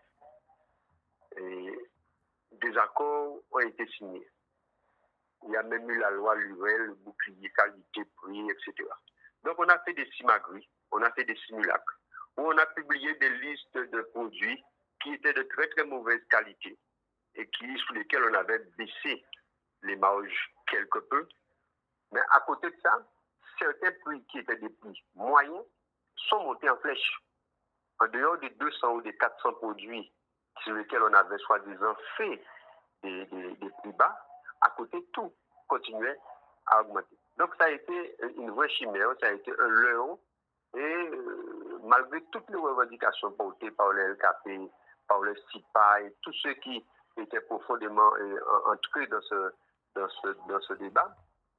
des accords ont été signés. Il y a même eu la loi Lurel, le bouclier qualité, prix, etc. Donc, on a fait des simagris, on a fait des simulacres, où on a publié des listes de produits qui étaient de très, très mauvaise qualité et sous lesquels on avait baissé les marges quelque peu. Mais à côté de ça, certains prix qui étaient des prix moyens sont montés en flèche. En dehors des 200 ou des 400 produits sur lesquels on avait soi-disant fait des prix bas, à côté, tout continuait à augmenter. Donc, ça a été une vraie chimère, ça a été un leurre. Et malgré toutes les revendications portées par le LKP, par le CIPA et tous ceux qui étaient profondément entrés dans ce débat,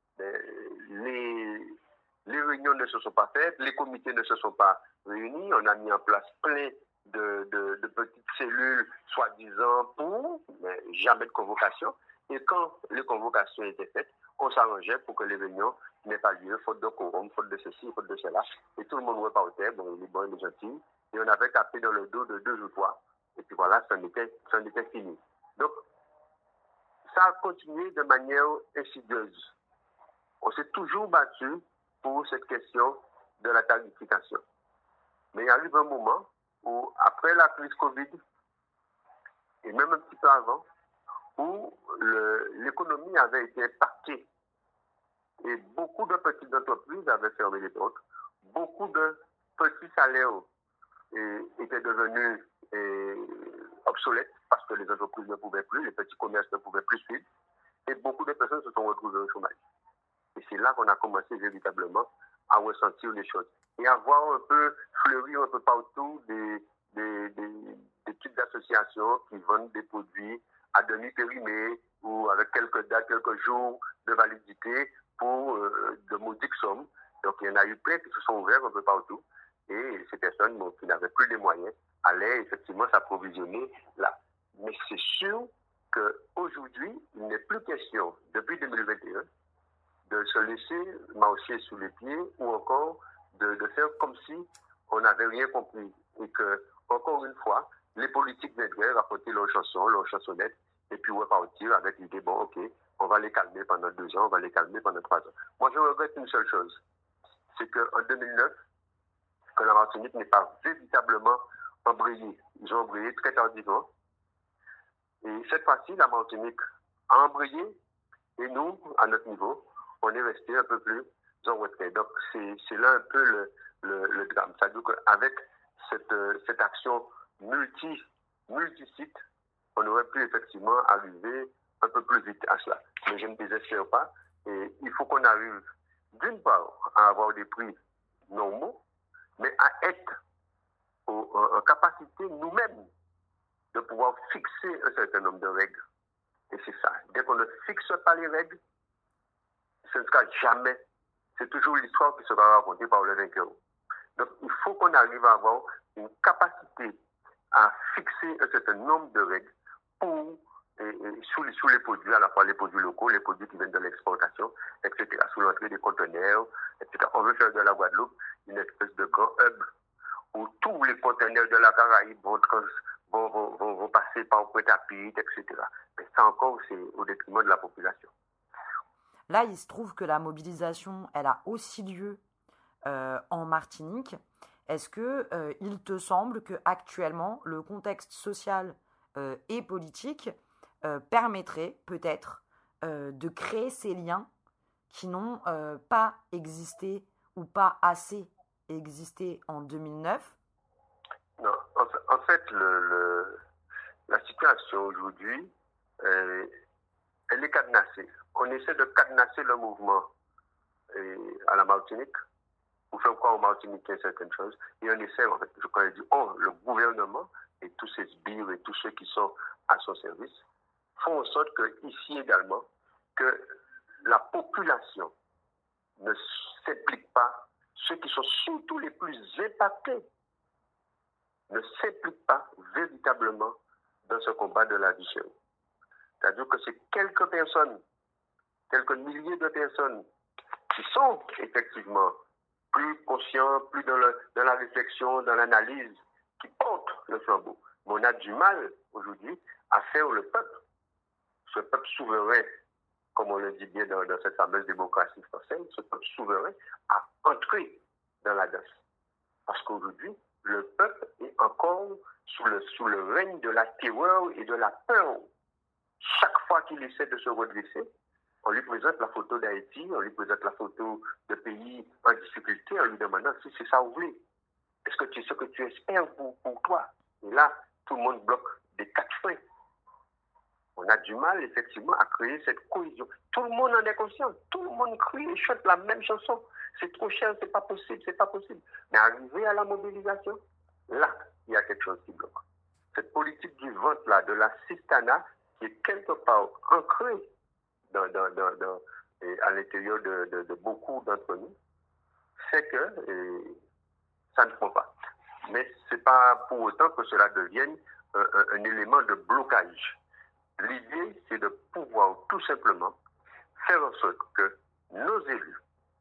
les réunions ne se sont pas faites, les comités ne se sont pas réunis. On a mis en place plein de petites cellules, soi-disant mais jamais de convocation. Et quand les convocations étaient faites, on s'arrangeait pour que les réunions n'aient pas lieu, faute de quorum, faute de ceci, faute de cela. Et tout le monde repartait, bon, il est bon, il est gentil. Et on avait tapé dans le dos de 2 ou 3. Et puis voilà, ça en était fini. Donc, ça a continué de manière insidieuse. On s'est toujours battu pour cette question de la tarification. Mais il arrive un moment où, après la crise Covid, et même un petit peu avant, où l'économie avait été impactée. Et beaucoup de petites entreprises avaient fermé les portes. Beaucoup de petits salaires étaient devenus obsolètes parce que les entreprises ne pouvaient plus, les petits commerces ne pouvaient plus suivre. Et beaucoup de personnes se sont retrouvées au chômage. Et c'est là qu'on a commencé véritablement à ressentir les choses. Et à voir un peu fleurir un peu partout des types d'associations qui vendent des produits à demi-périmés ou avec quelques dates, quelques jours de validité pour de maudiques sommes. Donc, il y en a eu plein qui se sont ouverts un peu partout. Et ces personnes qui n'avaient plus les moyens allaient effectivement s'approvisionner là. Mais c'est sûr qu'aujourd'hui, il n'est plus question, depuis 2021, de se laisser marcher sous les pieds ou encore de faire comme si on n'avait rien compris. Et que, encore une fois, les politiques viendraient raconter leurs chansons, leurs chansonnettes, et puis repartir avec l'idée, bon, ok, on va les calmer pendant 2 ans, on va les calmer pendant 3 ans. Moi, je regrette une seule chose, c'est qu'en 2009, que la Martinique n'est pas véritablement embrayée. Ils ont embrayé très tardivement. Et cette fois-ci, la Martinique a embrayé, et nous, à notre niveau, on est resté un peu plus en retrait. Donc, c'est là un peu le drame. C'est-à-dire qu'avec cette action multi-site, on aurait pu effectivement arriver un peu plus vite à cela. Mais je ne désespère pas. Et il faut qu'on arrive, d'une part, à avoir des prix normaux, mais à être en capacité nous-mêmes de pouvoir fixer un certain nombre de règles. Et c'est ça. Dès qu'on ne fixe pas les règles, ce ne sera jamais. C'est toujours l'histoire qui sera racontée par le vainqueur. Donc, il faut qu'on arrive à avoir une capacité à fixer un certain nombre de règles pour, sous les produits, à la fois les produits locaux, les produits qui viennent de l'exportation, etc., sous l'entrée des conteneurs, etc. On veut faire de la Guadeloupe une espèce de grand hub où tous les conteneurs de la Caraïbe vont passer par Pointe-à-Pitre, etc. Mais ça encore, c'est au détriment de la population. Là, il se trouve que la mobilisation, elle a aussi lieu en Martinique. Est-ce que il te semble que actuellement le contexte social et politique permettrait peut-être de créer ces liens qui n'ont pas existé ou pas assez existé en 2009? Non, en fait, la situation aujourd'hui, elle est cadenassée. On essaie de cadenasser le mouvement à la Martinique pour faire croire aux Martiniquais certaines choses. Et on essaie, en fait, je crois, dit, le gouvernement et tous ses sbires et tous ceux qui sont à son service font en sorte que, ici également, que la population ne s'implique pas, ceux qui sont surtout les plus impactés, ne s'impliquent pas véritablement dans ce combat de la vie chère. C'est-à-dire que c'est quelques personnes, quelques milliers de personnes qui sont effectivement plus conscients, plus dans la réflexion, dans l'analyse, qui portent le flambeau. Mais on a du mal aujourd'hui à faire le peuple, ce peuple souverain, comme on le dit bien dans cette fameuse démocratie française, ce peuple souverain à entrer dans la danse. Parce qu'aujourd'hui, le peuple est encore sous le règne de la terreur et de la peur. Chaque fois qu'il essaie de se redresser, on lui présente la photo d'Haïti, on lui présente la photo de pays en difficulté, en lui demandant si c'est ça vous voulez. Est-ce que c'est ce que tu espères pour toi? Et là, tout le monde bloque des quatre freins. On a du mal, effectivement, à créer cette cohésion. Tout le monde en est conscient. Tout le monde crie et chante la même chanson. C'est trop cher, c'est pas possible, c'est pas possible. Mais arrivé à la mobilisation, là, il y a quelque chose qui bloque. Cette politique du ventre, là, de la cistana, qui est quelque part ancrée à l'intérieur de beaucoup d'entre nous, c'est que ça ne prend pas. Mais ce n'est pas pour autant que cela devienne un élément de blocage. L'idée, c'est de pouvoir tout simplement faire en sorte que nos élus,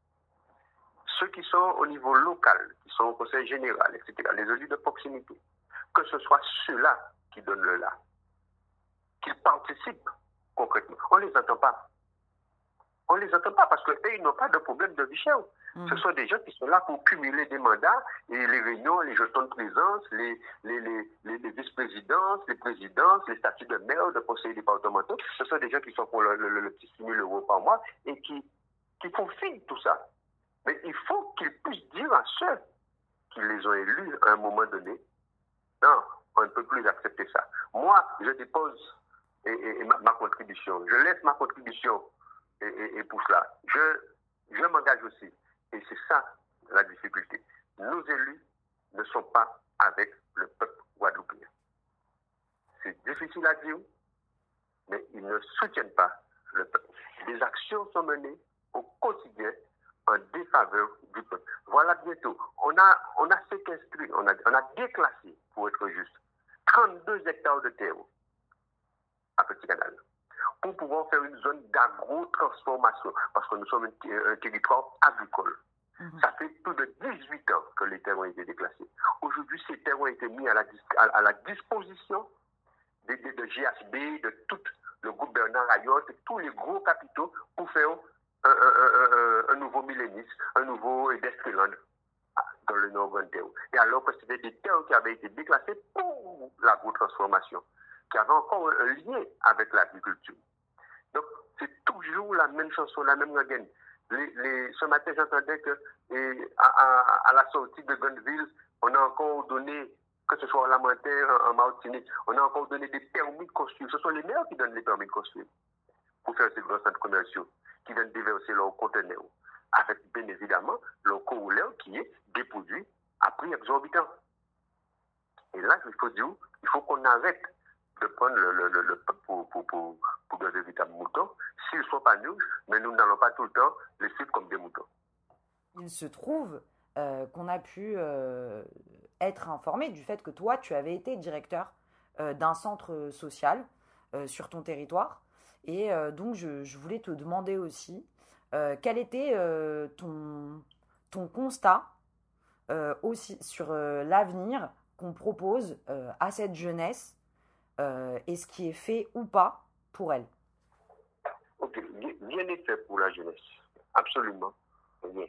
ceux qui sont au niveau local, qui sont au conseil général, etc., les élus de proximité, que ce soit ceux-là qui donnent le là, qu'ils participent concrètement. On ne les entend pas. On ne les entend pas parce qu'eux, ils n'ont pas de problème de vie chère. Ce sont des gens qui sont là pour cumuler des mandats et les réunions, les jetons de présence, les vice-présidences, les présidences, les statuts de maire, de conseillers départementaux. Ce sont des gens qui sont pour le petit 6 000 € par mois et qui font fi de tout ça. Mais il faut qu'ils puissent dire à ceux qui les ont élus à un moment donné, non, on ne peut plus accepter ça. Moi, je dépose ma contribution. Je laisse ma contribution et pour cela. Je m'engage aussi. Et c'est ça la difficulté. Nos élus ne sont pas avec le peuple guadeloupéen. C'est difficile à dire, mais ils ne soutiennent pas le peuple. Des actions sont menées au quotidien en défaveur du peuple. Voilà bientôt. On a séquestré, on a déclassé, pour être juste, 32 hectares de terre à Petit Canal pour pouvoir faire une zone d'agro-transformation parce que nous sommes un territoire agricole. Ça fait plus de 18 ans que les terres ont été déclassées. Aujourd'hui, ces terres ont été mises à la disposition de GHB, de tout le groupe Bernard Ayotte, et tous les gros capitaux pour faire un nouveau millénisme, un nouveau Destriland dans le nord Ontario. Et alors que c'était des terres qui avaient été déclassées pour l'agro-transformation, qui avaient encore un lien avec l'agriculture. Donc, c'est toujours la même chanson, la même rengaine. Ce matin, j'entendais que à la sortie de Gonneville, on a encore donné, que ce soit en Lamentaire, en Martinique, on a encore donné des permis de construire. Ce sont les maires qui donnent les permis de construire pour faire ces grands centres commerciaux, qui viennent déverser leurs conteneurs, avec bien évidemment leur corollaire qui est des produits à prix exorbitant. Et là, il faut qu'on arrête de prendre le peuple pour de véritables moutons. S'ils ne sont pas nous, mais nous n'allons pas tout le temps les suivre comme des moutons. Il se trouve qu'on a pu être informé du fait que toi, tu avais été directeur d'un centre social sur ton territoire. Et donc, je voulais te demander aussi quel était ton constat aussi sur l'avenir qu'on propose à cette jeunesse et ce qui est fait ou pas pour elle. Ok, rien n'est fait pour la jeunesse. Absolument rien.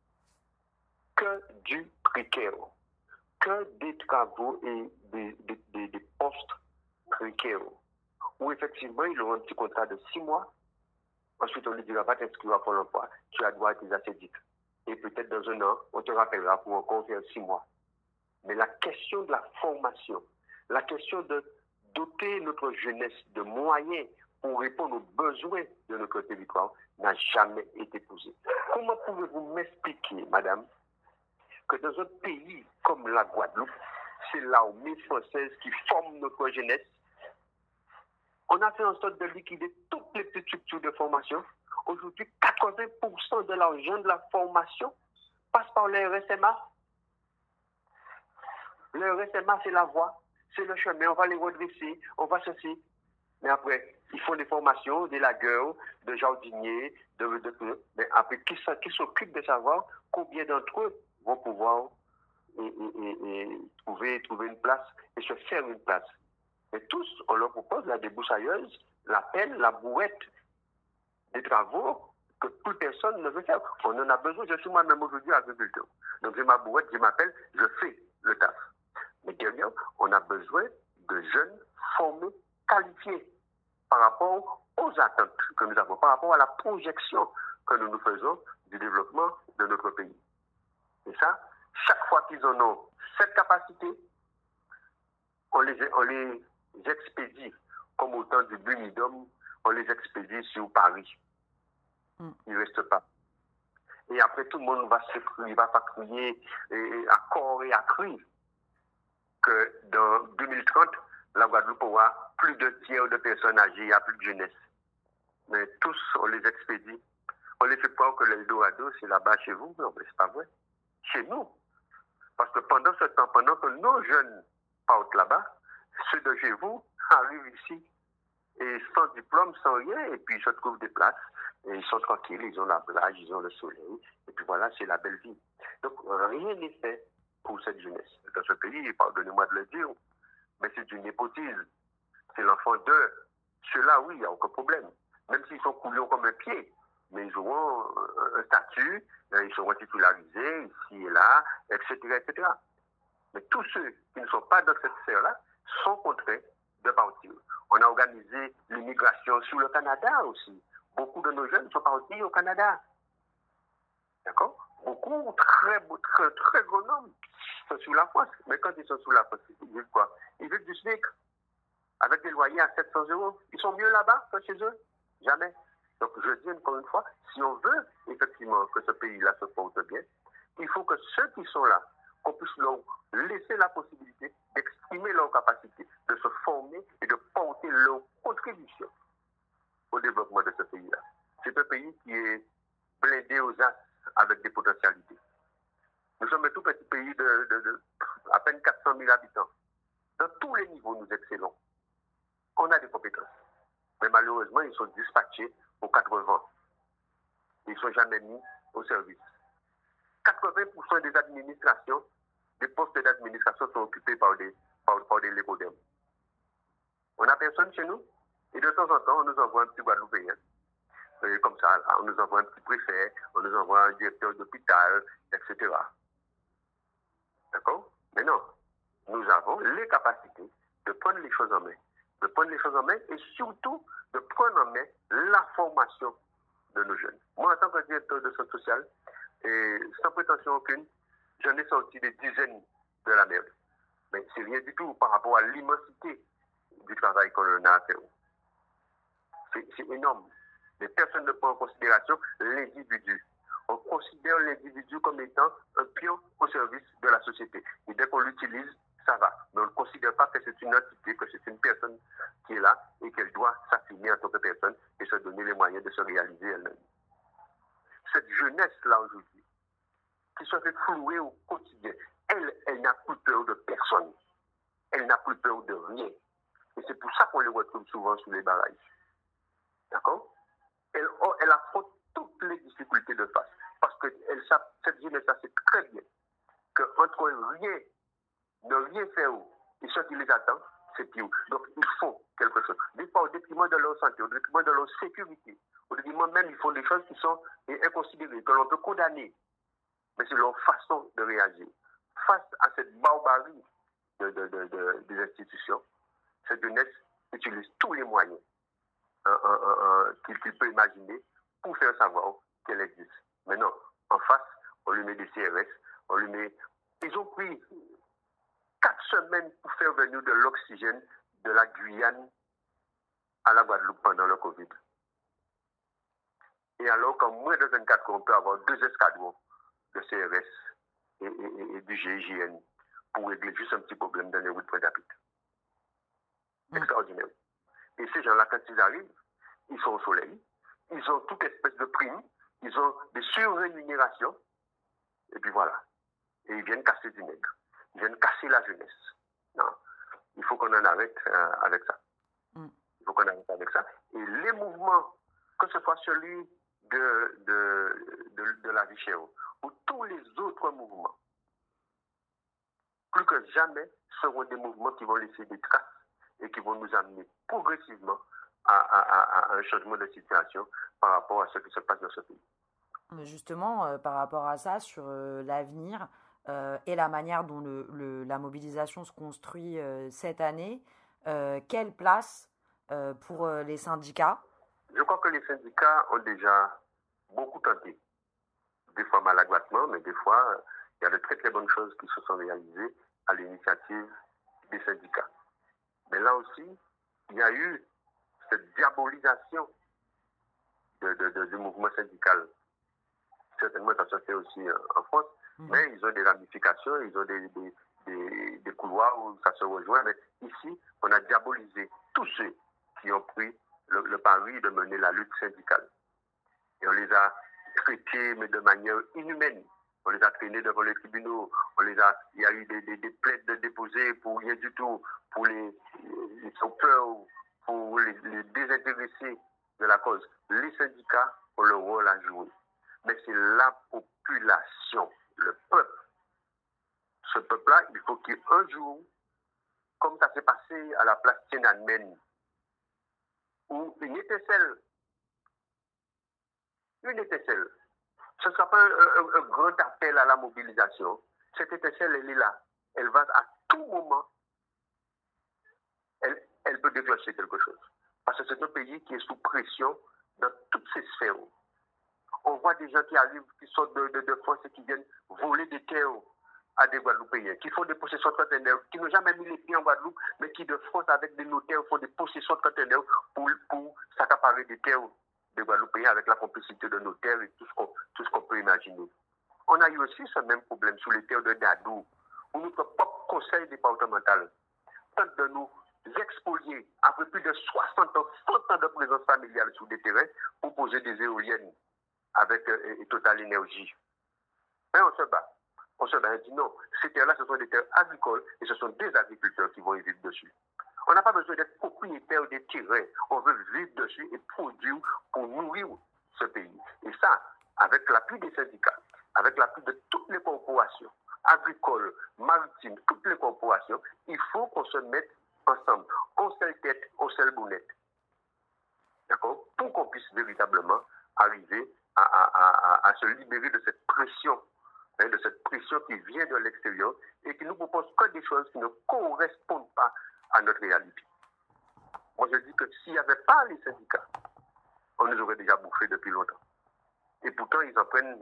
Que du précaire. Que des travaux et des postes précaires. Où effectivement, ils auront un petit contrat de 6 mois. Ensuite, on lui dira, va t'inscrire à Pôle emploi. Tu as droit à tes assédites. Et peut-être dans un an, on te rappellera pour encore faire 6 mois. Mais la question de la formation, la question de doter notre jeunesse de moyens pour répondre aux besoins de notre territoire n'a jamais été posée. Comment pouvez-vous m'expliquer, madame, que dans un pays comme la Guadeloupe, c'est l'armée française qui forme notre jeunesse. On a fait en sorte de liquider toutes les petites structures de formation. Aujourd'hui, 80% de l'argent de la formation passe par le RSMA. Le RSMA, c'est la voie, c'est le chemin, on va les redresser, on va ceci. Mais après, ils font des formations, des lagueurs, de jardiniers, mais après, qui s'occupent de savoir combien d'entre eux vont pouvoir trouver une place et se faire une place. Et tous, on leur propose la débroussailleuse, la pelle, la brouette, des travaux que toute personne ne veut faire. On en a besoin. Je suis moi-même aujourd'hui agriculteur. Donc j'ai ma brouette, j'ai ma pelle, je fais le taf. Mais derrière, on a besoin de jeunes formés, qualifiés par rapport aux attentes que nous avons, par rapport à la projection que nous faisons du développement de notre pays. Et ça, chaque fois qu'ils en ont cette capacité, on les expédie, comme au temps du Bunidom, on les expédie sur Paris. Ils ne restent pas. Et après, tout le monde va patrouiller à corps et à cri que dans 2030, la Guadeloupe aura plus de tiers de personnes âgées, il n'y a plus de jeunesse. Mais tous, on les expédie. On les fait croire que l'Eldorado, c'est là-bas chez vous. Non, mais ce n'est pas vrai. Chez nous. Parce que pendant ce temps, pendant que nos jeunes partent là-bas, ceux de chez vous arrivent ici. Et sans diplôme, sans rien, et puis ils se trouvent des places. Et ils sont tranquilles, ils ont la plage, ils ont le soleil. Et puis voilà, c'est la belle vie. Donc rien n'est fait pour cette jeunesse. Dans ce pays, pardonnez-moi de le dire, mais c'est du népotisme. C'est l'enfant d'eux. Ceux-là, oui, il n'y a aucun problème. Même s'ils sont couillons comme un pied, mais ils auront un statut, ils seront titularisés ici et là, etc., etc. Mais tous ceux qui ne sont pas dans cette sphère-là sont contraints de partir. On a organisé l'immigration sur le Canada aussi. Beaucoup de nos jeunes sont partis au Canada. D'accord? Beaucoup, très gros nombre sont sur la France. Mais quand ils sont sur la France, ils vivent quoi? Ils vivent du SMIC, avec des loyers à 700 €. Ils sont mieux là-bas que chez eux? Jamais. Donc je dis encore une fois, si on veut effectivement que ce pays-là se porte bien, il faut que ceux qui sont là, qu'on puisse leur laisser la possibilité d'exprimer leur capacité, de se former et de porter leur contribution au développement de ce pays-là. C'est un pays qui est blindé aux as avec des potentialités. Nous sommes un tout petit pays de à peine 400 000 habitants. Dans tous les niveaux, nous excellons. On a des compétences. Mais malheureusement, ils sont dispatchés aux 80. Ils ne sont jamais mis au service. 80% des administrations, des postes d'administration sont occupés par des lépodèmes. On n'a personne chez nous. Et de temps en temps, on nous envoie un petit Guadeloupéen. Comme ça, là, on nous envoie un petit préfet, on nous envoie un directeur d'hôpital, etc. D'accord? Mais non, nous avons les capacités de prendre les choses en main. De prendre les choses en main et surtout de prendre en main la formation de nos jeunes. Moi, en tant que directeur de santé sociale, et sans prétention aucune, j'en ai sorti des dizaines de la merde. Mais c'est rien du tout par rapport à l'immensité du travail qu'on a à faire. C'est énorme. Mais personne ne prend en considération l'individu. On considère l'individu comme étant un pion au service de la société. Et dès qu'on l'utilise, ça va. Mais on ne considère pas que c'est une entité, que c'est une personne qui est là et qu'elle doit s'affirmer en tant que personne et se donner les moyens de se réaliser elle-même. Cette jeunesse-là aujourd'hui, qui se fait flouer au quotidien, elle n'a plus peur de personne. Elle n'a plus peur de rien. Et c'est pour ça qu'on les retrouve souvent sous les barrages. D'accord? Elle affronte toutes les difficultés de face. Parce que cette jeunesse-là sait très bien qu'entre rien, ne rien faire et ce qui les attend, c'est pire. Donc il faut quelque chose. Des fois, au détriment de leur santé, au détriment de leur sécurité, au détriment même, ils font des choses qui sont inconsidérées, que l'on peut condamner. Mais c'est leur façon de réagir. Face à cette barbarie des institutions, cette jeunesse utilise tous les moyens qu'il peut imaginer pour faire savoir qu'elle existe. Mais non, en face, on lui met des CRS, on lui met... Ils ont pris 4 semaines pour faire venir de l'oxygène de la Guyane à la Guadeloupe pendant le Covid. Et alors qu'en moins de 24 heures, on peut avoir 2 escadrons de CRS et du GIGN pour régler juste un petit problème dans les routes près d'habit. Extraordinaire. Et ces gens-là, quand ils arrivent, ils sont au soleil, ils ont toute espèce de prime, ils ont des surrémunérations, et puis voilà. Et ils viennent casser du nègre. Ils viennent casser la jeunesse. Non. Il faut qu'on en arrête avec ça. Il faut qu'on arrête avec ça. Et les mouvements, que ce soit celui de la vie chère ou tous les autres mouvements, plus que jamais, seront des mouvements qui vont laisser des traces et qui vont nous amener progressivement à un changement de situation par rapport à ce qui se passe dans ce pays. Justement, par rapport à ça, sur l'avenir et la manière dont la mobilisation se construit cette année, quelle place pour les syndicats? Je crois que les syndicats ont déjà beaucoup tenté. Des fois maladroitement, mais des fois, il y a de très très bonnes choses qui se sont réalisées à l'initiative des syndicats. Mais là aussi, il y a eu cette diabolisation du mouvement syndical. Certainement, ça se fait aussi en France, mais ils ont des ramifications, ils ont des couloirs où ça se rejoint. Mais ici, on a diabolisé tous ceux qui ont pris le pari de mener la lutte syndicale. Et on les a traités, mais de manière inhumaine. On les a traînés devant les tribunaux. Il y a eu des plaintes déposées pour rien du tout, pour les peurs, pour les désintéressés de la cause. Les syndicats ont le rôle à jouer. Mais c'est la population, le peuple. Ce peuple-là, il faut qu'un jour, comme ça s'est passé à la place Tiananmen, où une étincelle, ce ne sera pas un grand appel à la mobilisation. Cette étincelle, elle est là. Elle va à tout moment, elle peut déclencher quelque chose. Parce que c'est un pays qui est sous pression dans toutes ses sphères. On voit des gens qui arrivent, qui sortent de France et qui viennent voler des terres à des Guadeloupéens, qui font des possessions de conteneurs, qui n'ont jamais mis les pieds en Guadeloupe, mais qui de France avec des notaires font des possessions de conteneurs pour s'accaparer des terres des Guadeloupéens avec la complicité de notaires et tout ce qu'on peut imaginer. On a eu aussi ce même problème sur les terres de Dadou, où notre propre conseil départemental tente de nous expolier après plus de 60 ans, 100 ans de présence familiale sur des terrains pour poser des éoliennes avec Total Énergie. Mais on se bat. On dit non, ces terres-là, ce sont des terres agricoles et ce sont des agriculteurs qui vont y vivre dessus. On n'a pas besoin d'être propriétaire des terrains. On veut vivre dessus et produire pour nourrir ce pays. Et ça, avec l'appui des syndicats, avec l'appui de toutes les corporations, agricoles, maritimes, toutes les corporations, il faut qu'on se mette ensemble, on seule tête, on seule bounette. D'accord? Pour qu'on puisse véritablement arriver à se libérer de cette pression qui vient de l'extérieur et qui nous propose que des choses qui ne correspondent pas à notre réalité. Moi, je dis que s'il n'y avait pas les syndicats, on nous aurait déjà bouffé depuis longtemps. Et pourtant, ils en prennent,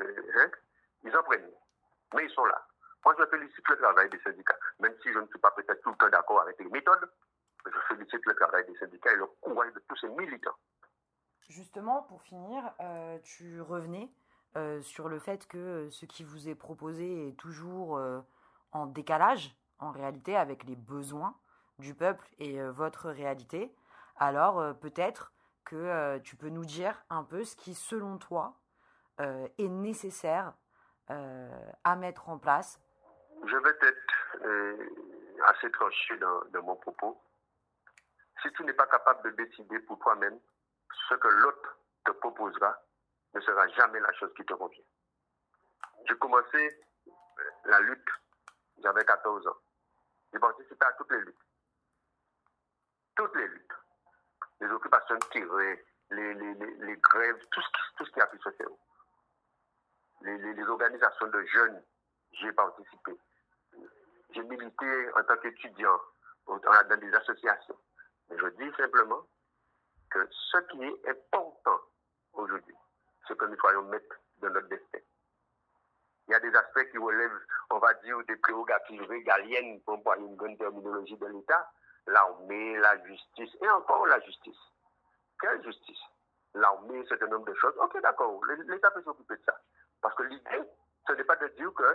mais ils sont là. Moi, je félicite le travail des syndicats, même si je ne suis pas peut-être tout le temps d'accord avec les méthodes, mais je félicite le travail des syndicats et le courage de tous ces militants. Justement, pour finir, tu revenais sur le fait que ce qui vous est proposé est toujours en décalage, en réalité, avec les besoins du peuple et votre réalité. Alors, peut-être que tu peux nous dire un peu ce qui, selon toi, est nécessaire à mettre en place. Je vais être assez tranché dans mon propos. Si tu n'es pas capable de décider pour toi-même, ce que l'autre te proposera ne sera jamais la chose qui te convient. J'ai commencé la lutte, j'avais 14 ans. J'ai participé à toutes les luttes. Toutes les luttes. Les occupations de terrain, les grèves, tout ce qui a pu se faire. Les organisations de jeunes, j'y ai participé. J'ai milité en tant qu'étudiant dans des associations. Mais je dis simplement que ce qui est important aujourd'hui, c'est que nous soyons maîtres de notre destin. Il y a des aspects qui relèvent, on va dire, des prérogatives régaliennes, pour employer une grande terminologie de l'État, l'armée, la justice, et encore la justice. Quelle justice? L'armée, un certain nombre de choses. Ok, d'accord, l'État peut s'occuper de ça. Parce que l'idée, ce n'est pas de dire que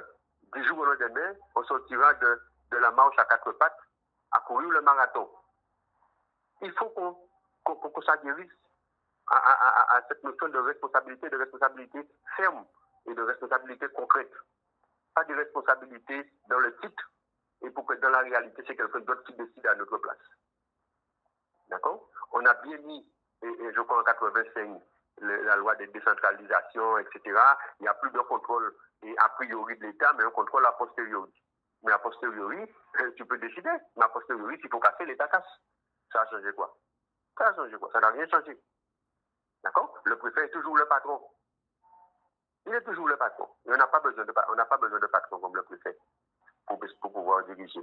du jour au lendemain, on sortira de la marche à 4 pattes à courir le marathon. Il faut qu'on s'aguerrisse à cette notion de responsabilité ferme et de responsabilité concrète. Pas de responsabilité dans le titre et pour que dans la réalité, c'est quelqu'un d'autre qui décide à notre place. D'accord? On a bien mis, et je crois en 85, la loi de décentralisation, etc. Il n'y a plus de contrôle a priori de l'État, mais un contrôle a posteriori. Mais a posteriori, tu peux décider. Mais a posteriori, s'il faut casser, l'État casse. Ça a changé quoi? Ça a changé quoi? Ça n'a rien changé. D'accord? Le préfet est toujours le patron. Il est toujours le patron. Et on n'a pas besoin de patron comme le préfet pour pouvoir diriger.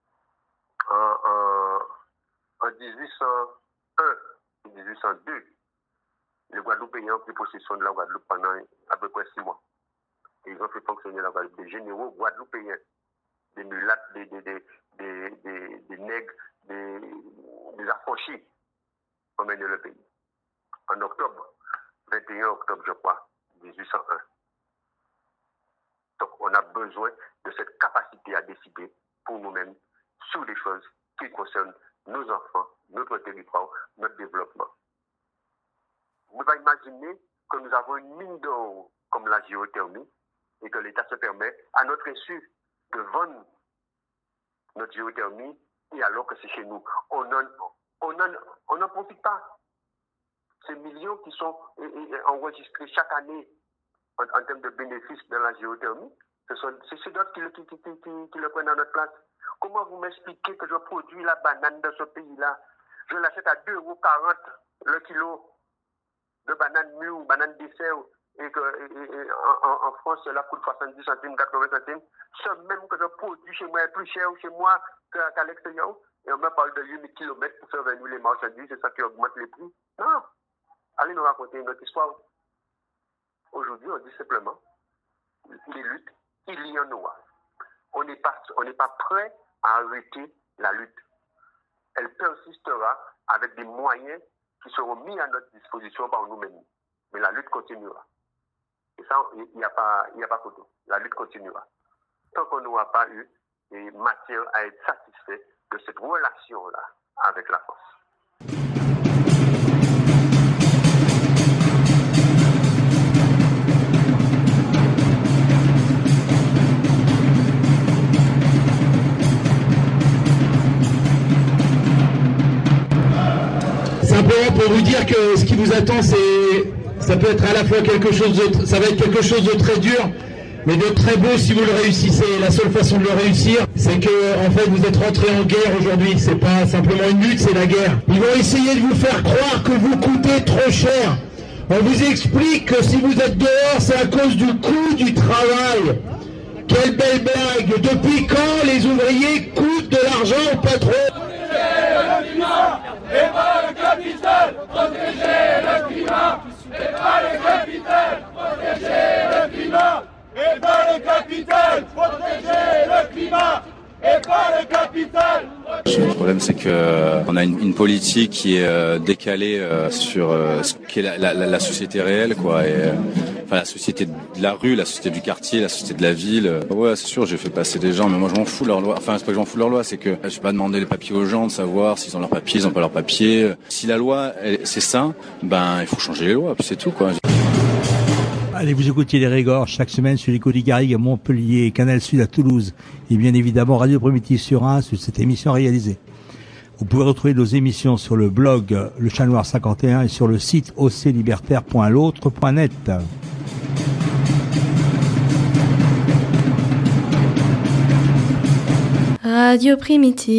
En 1801 et 1802, les Guadeloupéens ont pris possession de la Guadeloupe pendant à peu près 6 mois. Et ils ont fait fonctionner la Guadeloupe. Des généraux guadeloupéens, des mulattes, des nègres, des affranchis ont mené le pays. En octobre, 21 octobre, je crois, 1801. Donc, on a besoin de cette capacité à décider pour nous-mêmes sur des choses qui concernent nos enfants, notre territoire, notre développement. Vous pouvez imaginer que nous avons une mine d'or comme la géothermie et que l'État se permet, à notre insu, de vendre notre géothermie et alors que c'est chez nous. On n'en profite pas. Ces millions qui sont enregistrés chaque année en termes de bénéfices dans la géothermie, c'est d'autres qui le prennent à notre place. Comment vous m'expliquez que je produis la banane dans ce pays-là? Je l'achète à 2,40 € le kilo de banane mûre ou banane dessert et en France, cela coûte 70 centimes, 80 centimes. Ce même que je produis chez moi est plus cher chez moi qu'à l'extérieur. Et on me parle de 8 km pour faire venir les marchandises, c'est ça qui augmente les prix. Non. Allez nous raconter une autre histoire. Aujourd'hui, on dit simplement, les luttes, il y en aura. On n'est pas prêt à arrêter la lutte. Elle persistera avec des moyens qui seront mis à notre disposition par nous-mêmes. Mais la lutte continuera. Et ça, il n'y a pas photo. La lutte continuera. Tant qu'on n'aura pas eu matière à être satisfait de cette relation-là avec la force. Simplement pour vous dire que ce qui vous attend, ça peut être à la fois ça va être quelque chose de très dur, mais de très beau si vous le réussissez. La seule façon de le réussir, c'est que, en fait, vous êtes rentrés en guerre aujourd'hui. C'est pas simplement une lutte, c'est la guerre. Ils vont essayer de vous faire croire que vous coûtez trop cher. On vous explique que si vous êtes dehors, c'est à cause du coût du travail. Quelle belle blague! Depuis quand les ouvriers coûtent de l'argent au patron? Et pas le capital, protéger le climat. Et pas le capital, protéger le climat. Et pas le capital, protéger le climat. Et pas le capital. Le problème, c'est que on a une politique qui est décalée sur ce qu'est la société réelle, quoi. Et enfin, la société de la rue, la société du quartier, la société de la ville. Ouais, c'est sûr, j'ai fait passer des gens, mais moi je m'en fous de leur loi. Enfin, c'est pas que je m'en fous de leur loi, c'est que je vais pas demander les papiers aux gens de savoir s'ils ont leurs papiers, ils ont pas leurs papiers. Si la loi, c'est ça, ben il faut changer les lois, puis c'est tout, quoi. Allez, vous écoutiez les Régors chaque semaine sur l'écho des Garrigues à Montpellier, Canal Sud à Toulouse et bien évidemment Radio Primitive sur 1 sur cette émission réalisée. Vous pouvez retrouver nos émissions sur le blog Le Chat Noir 51 et sur le site oclibertaire.l'autre.net. Radio Primitive.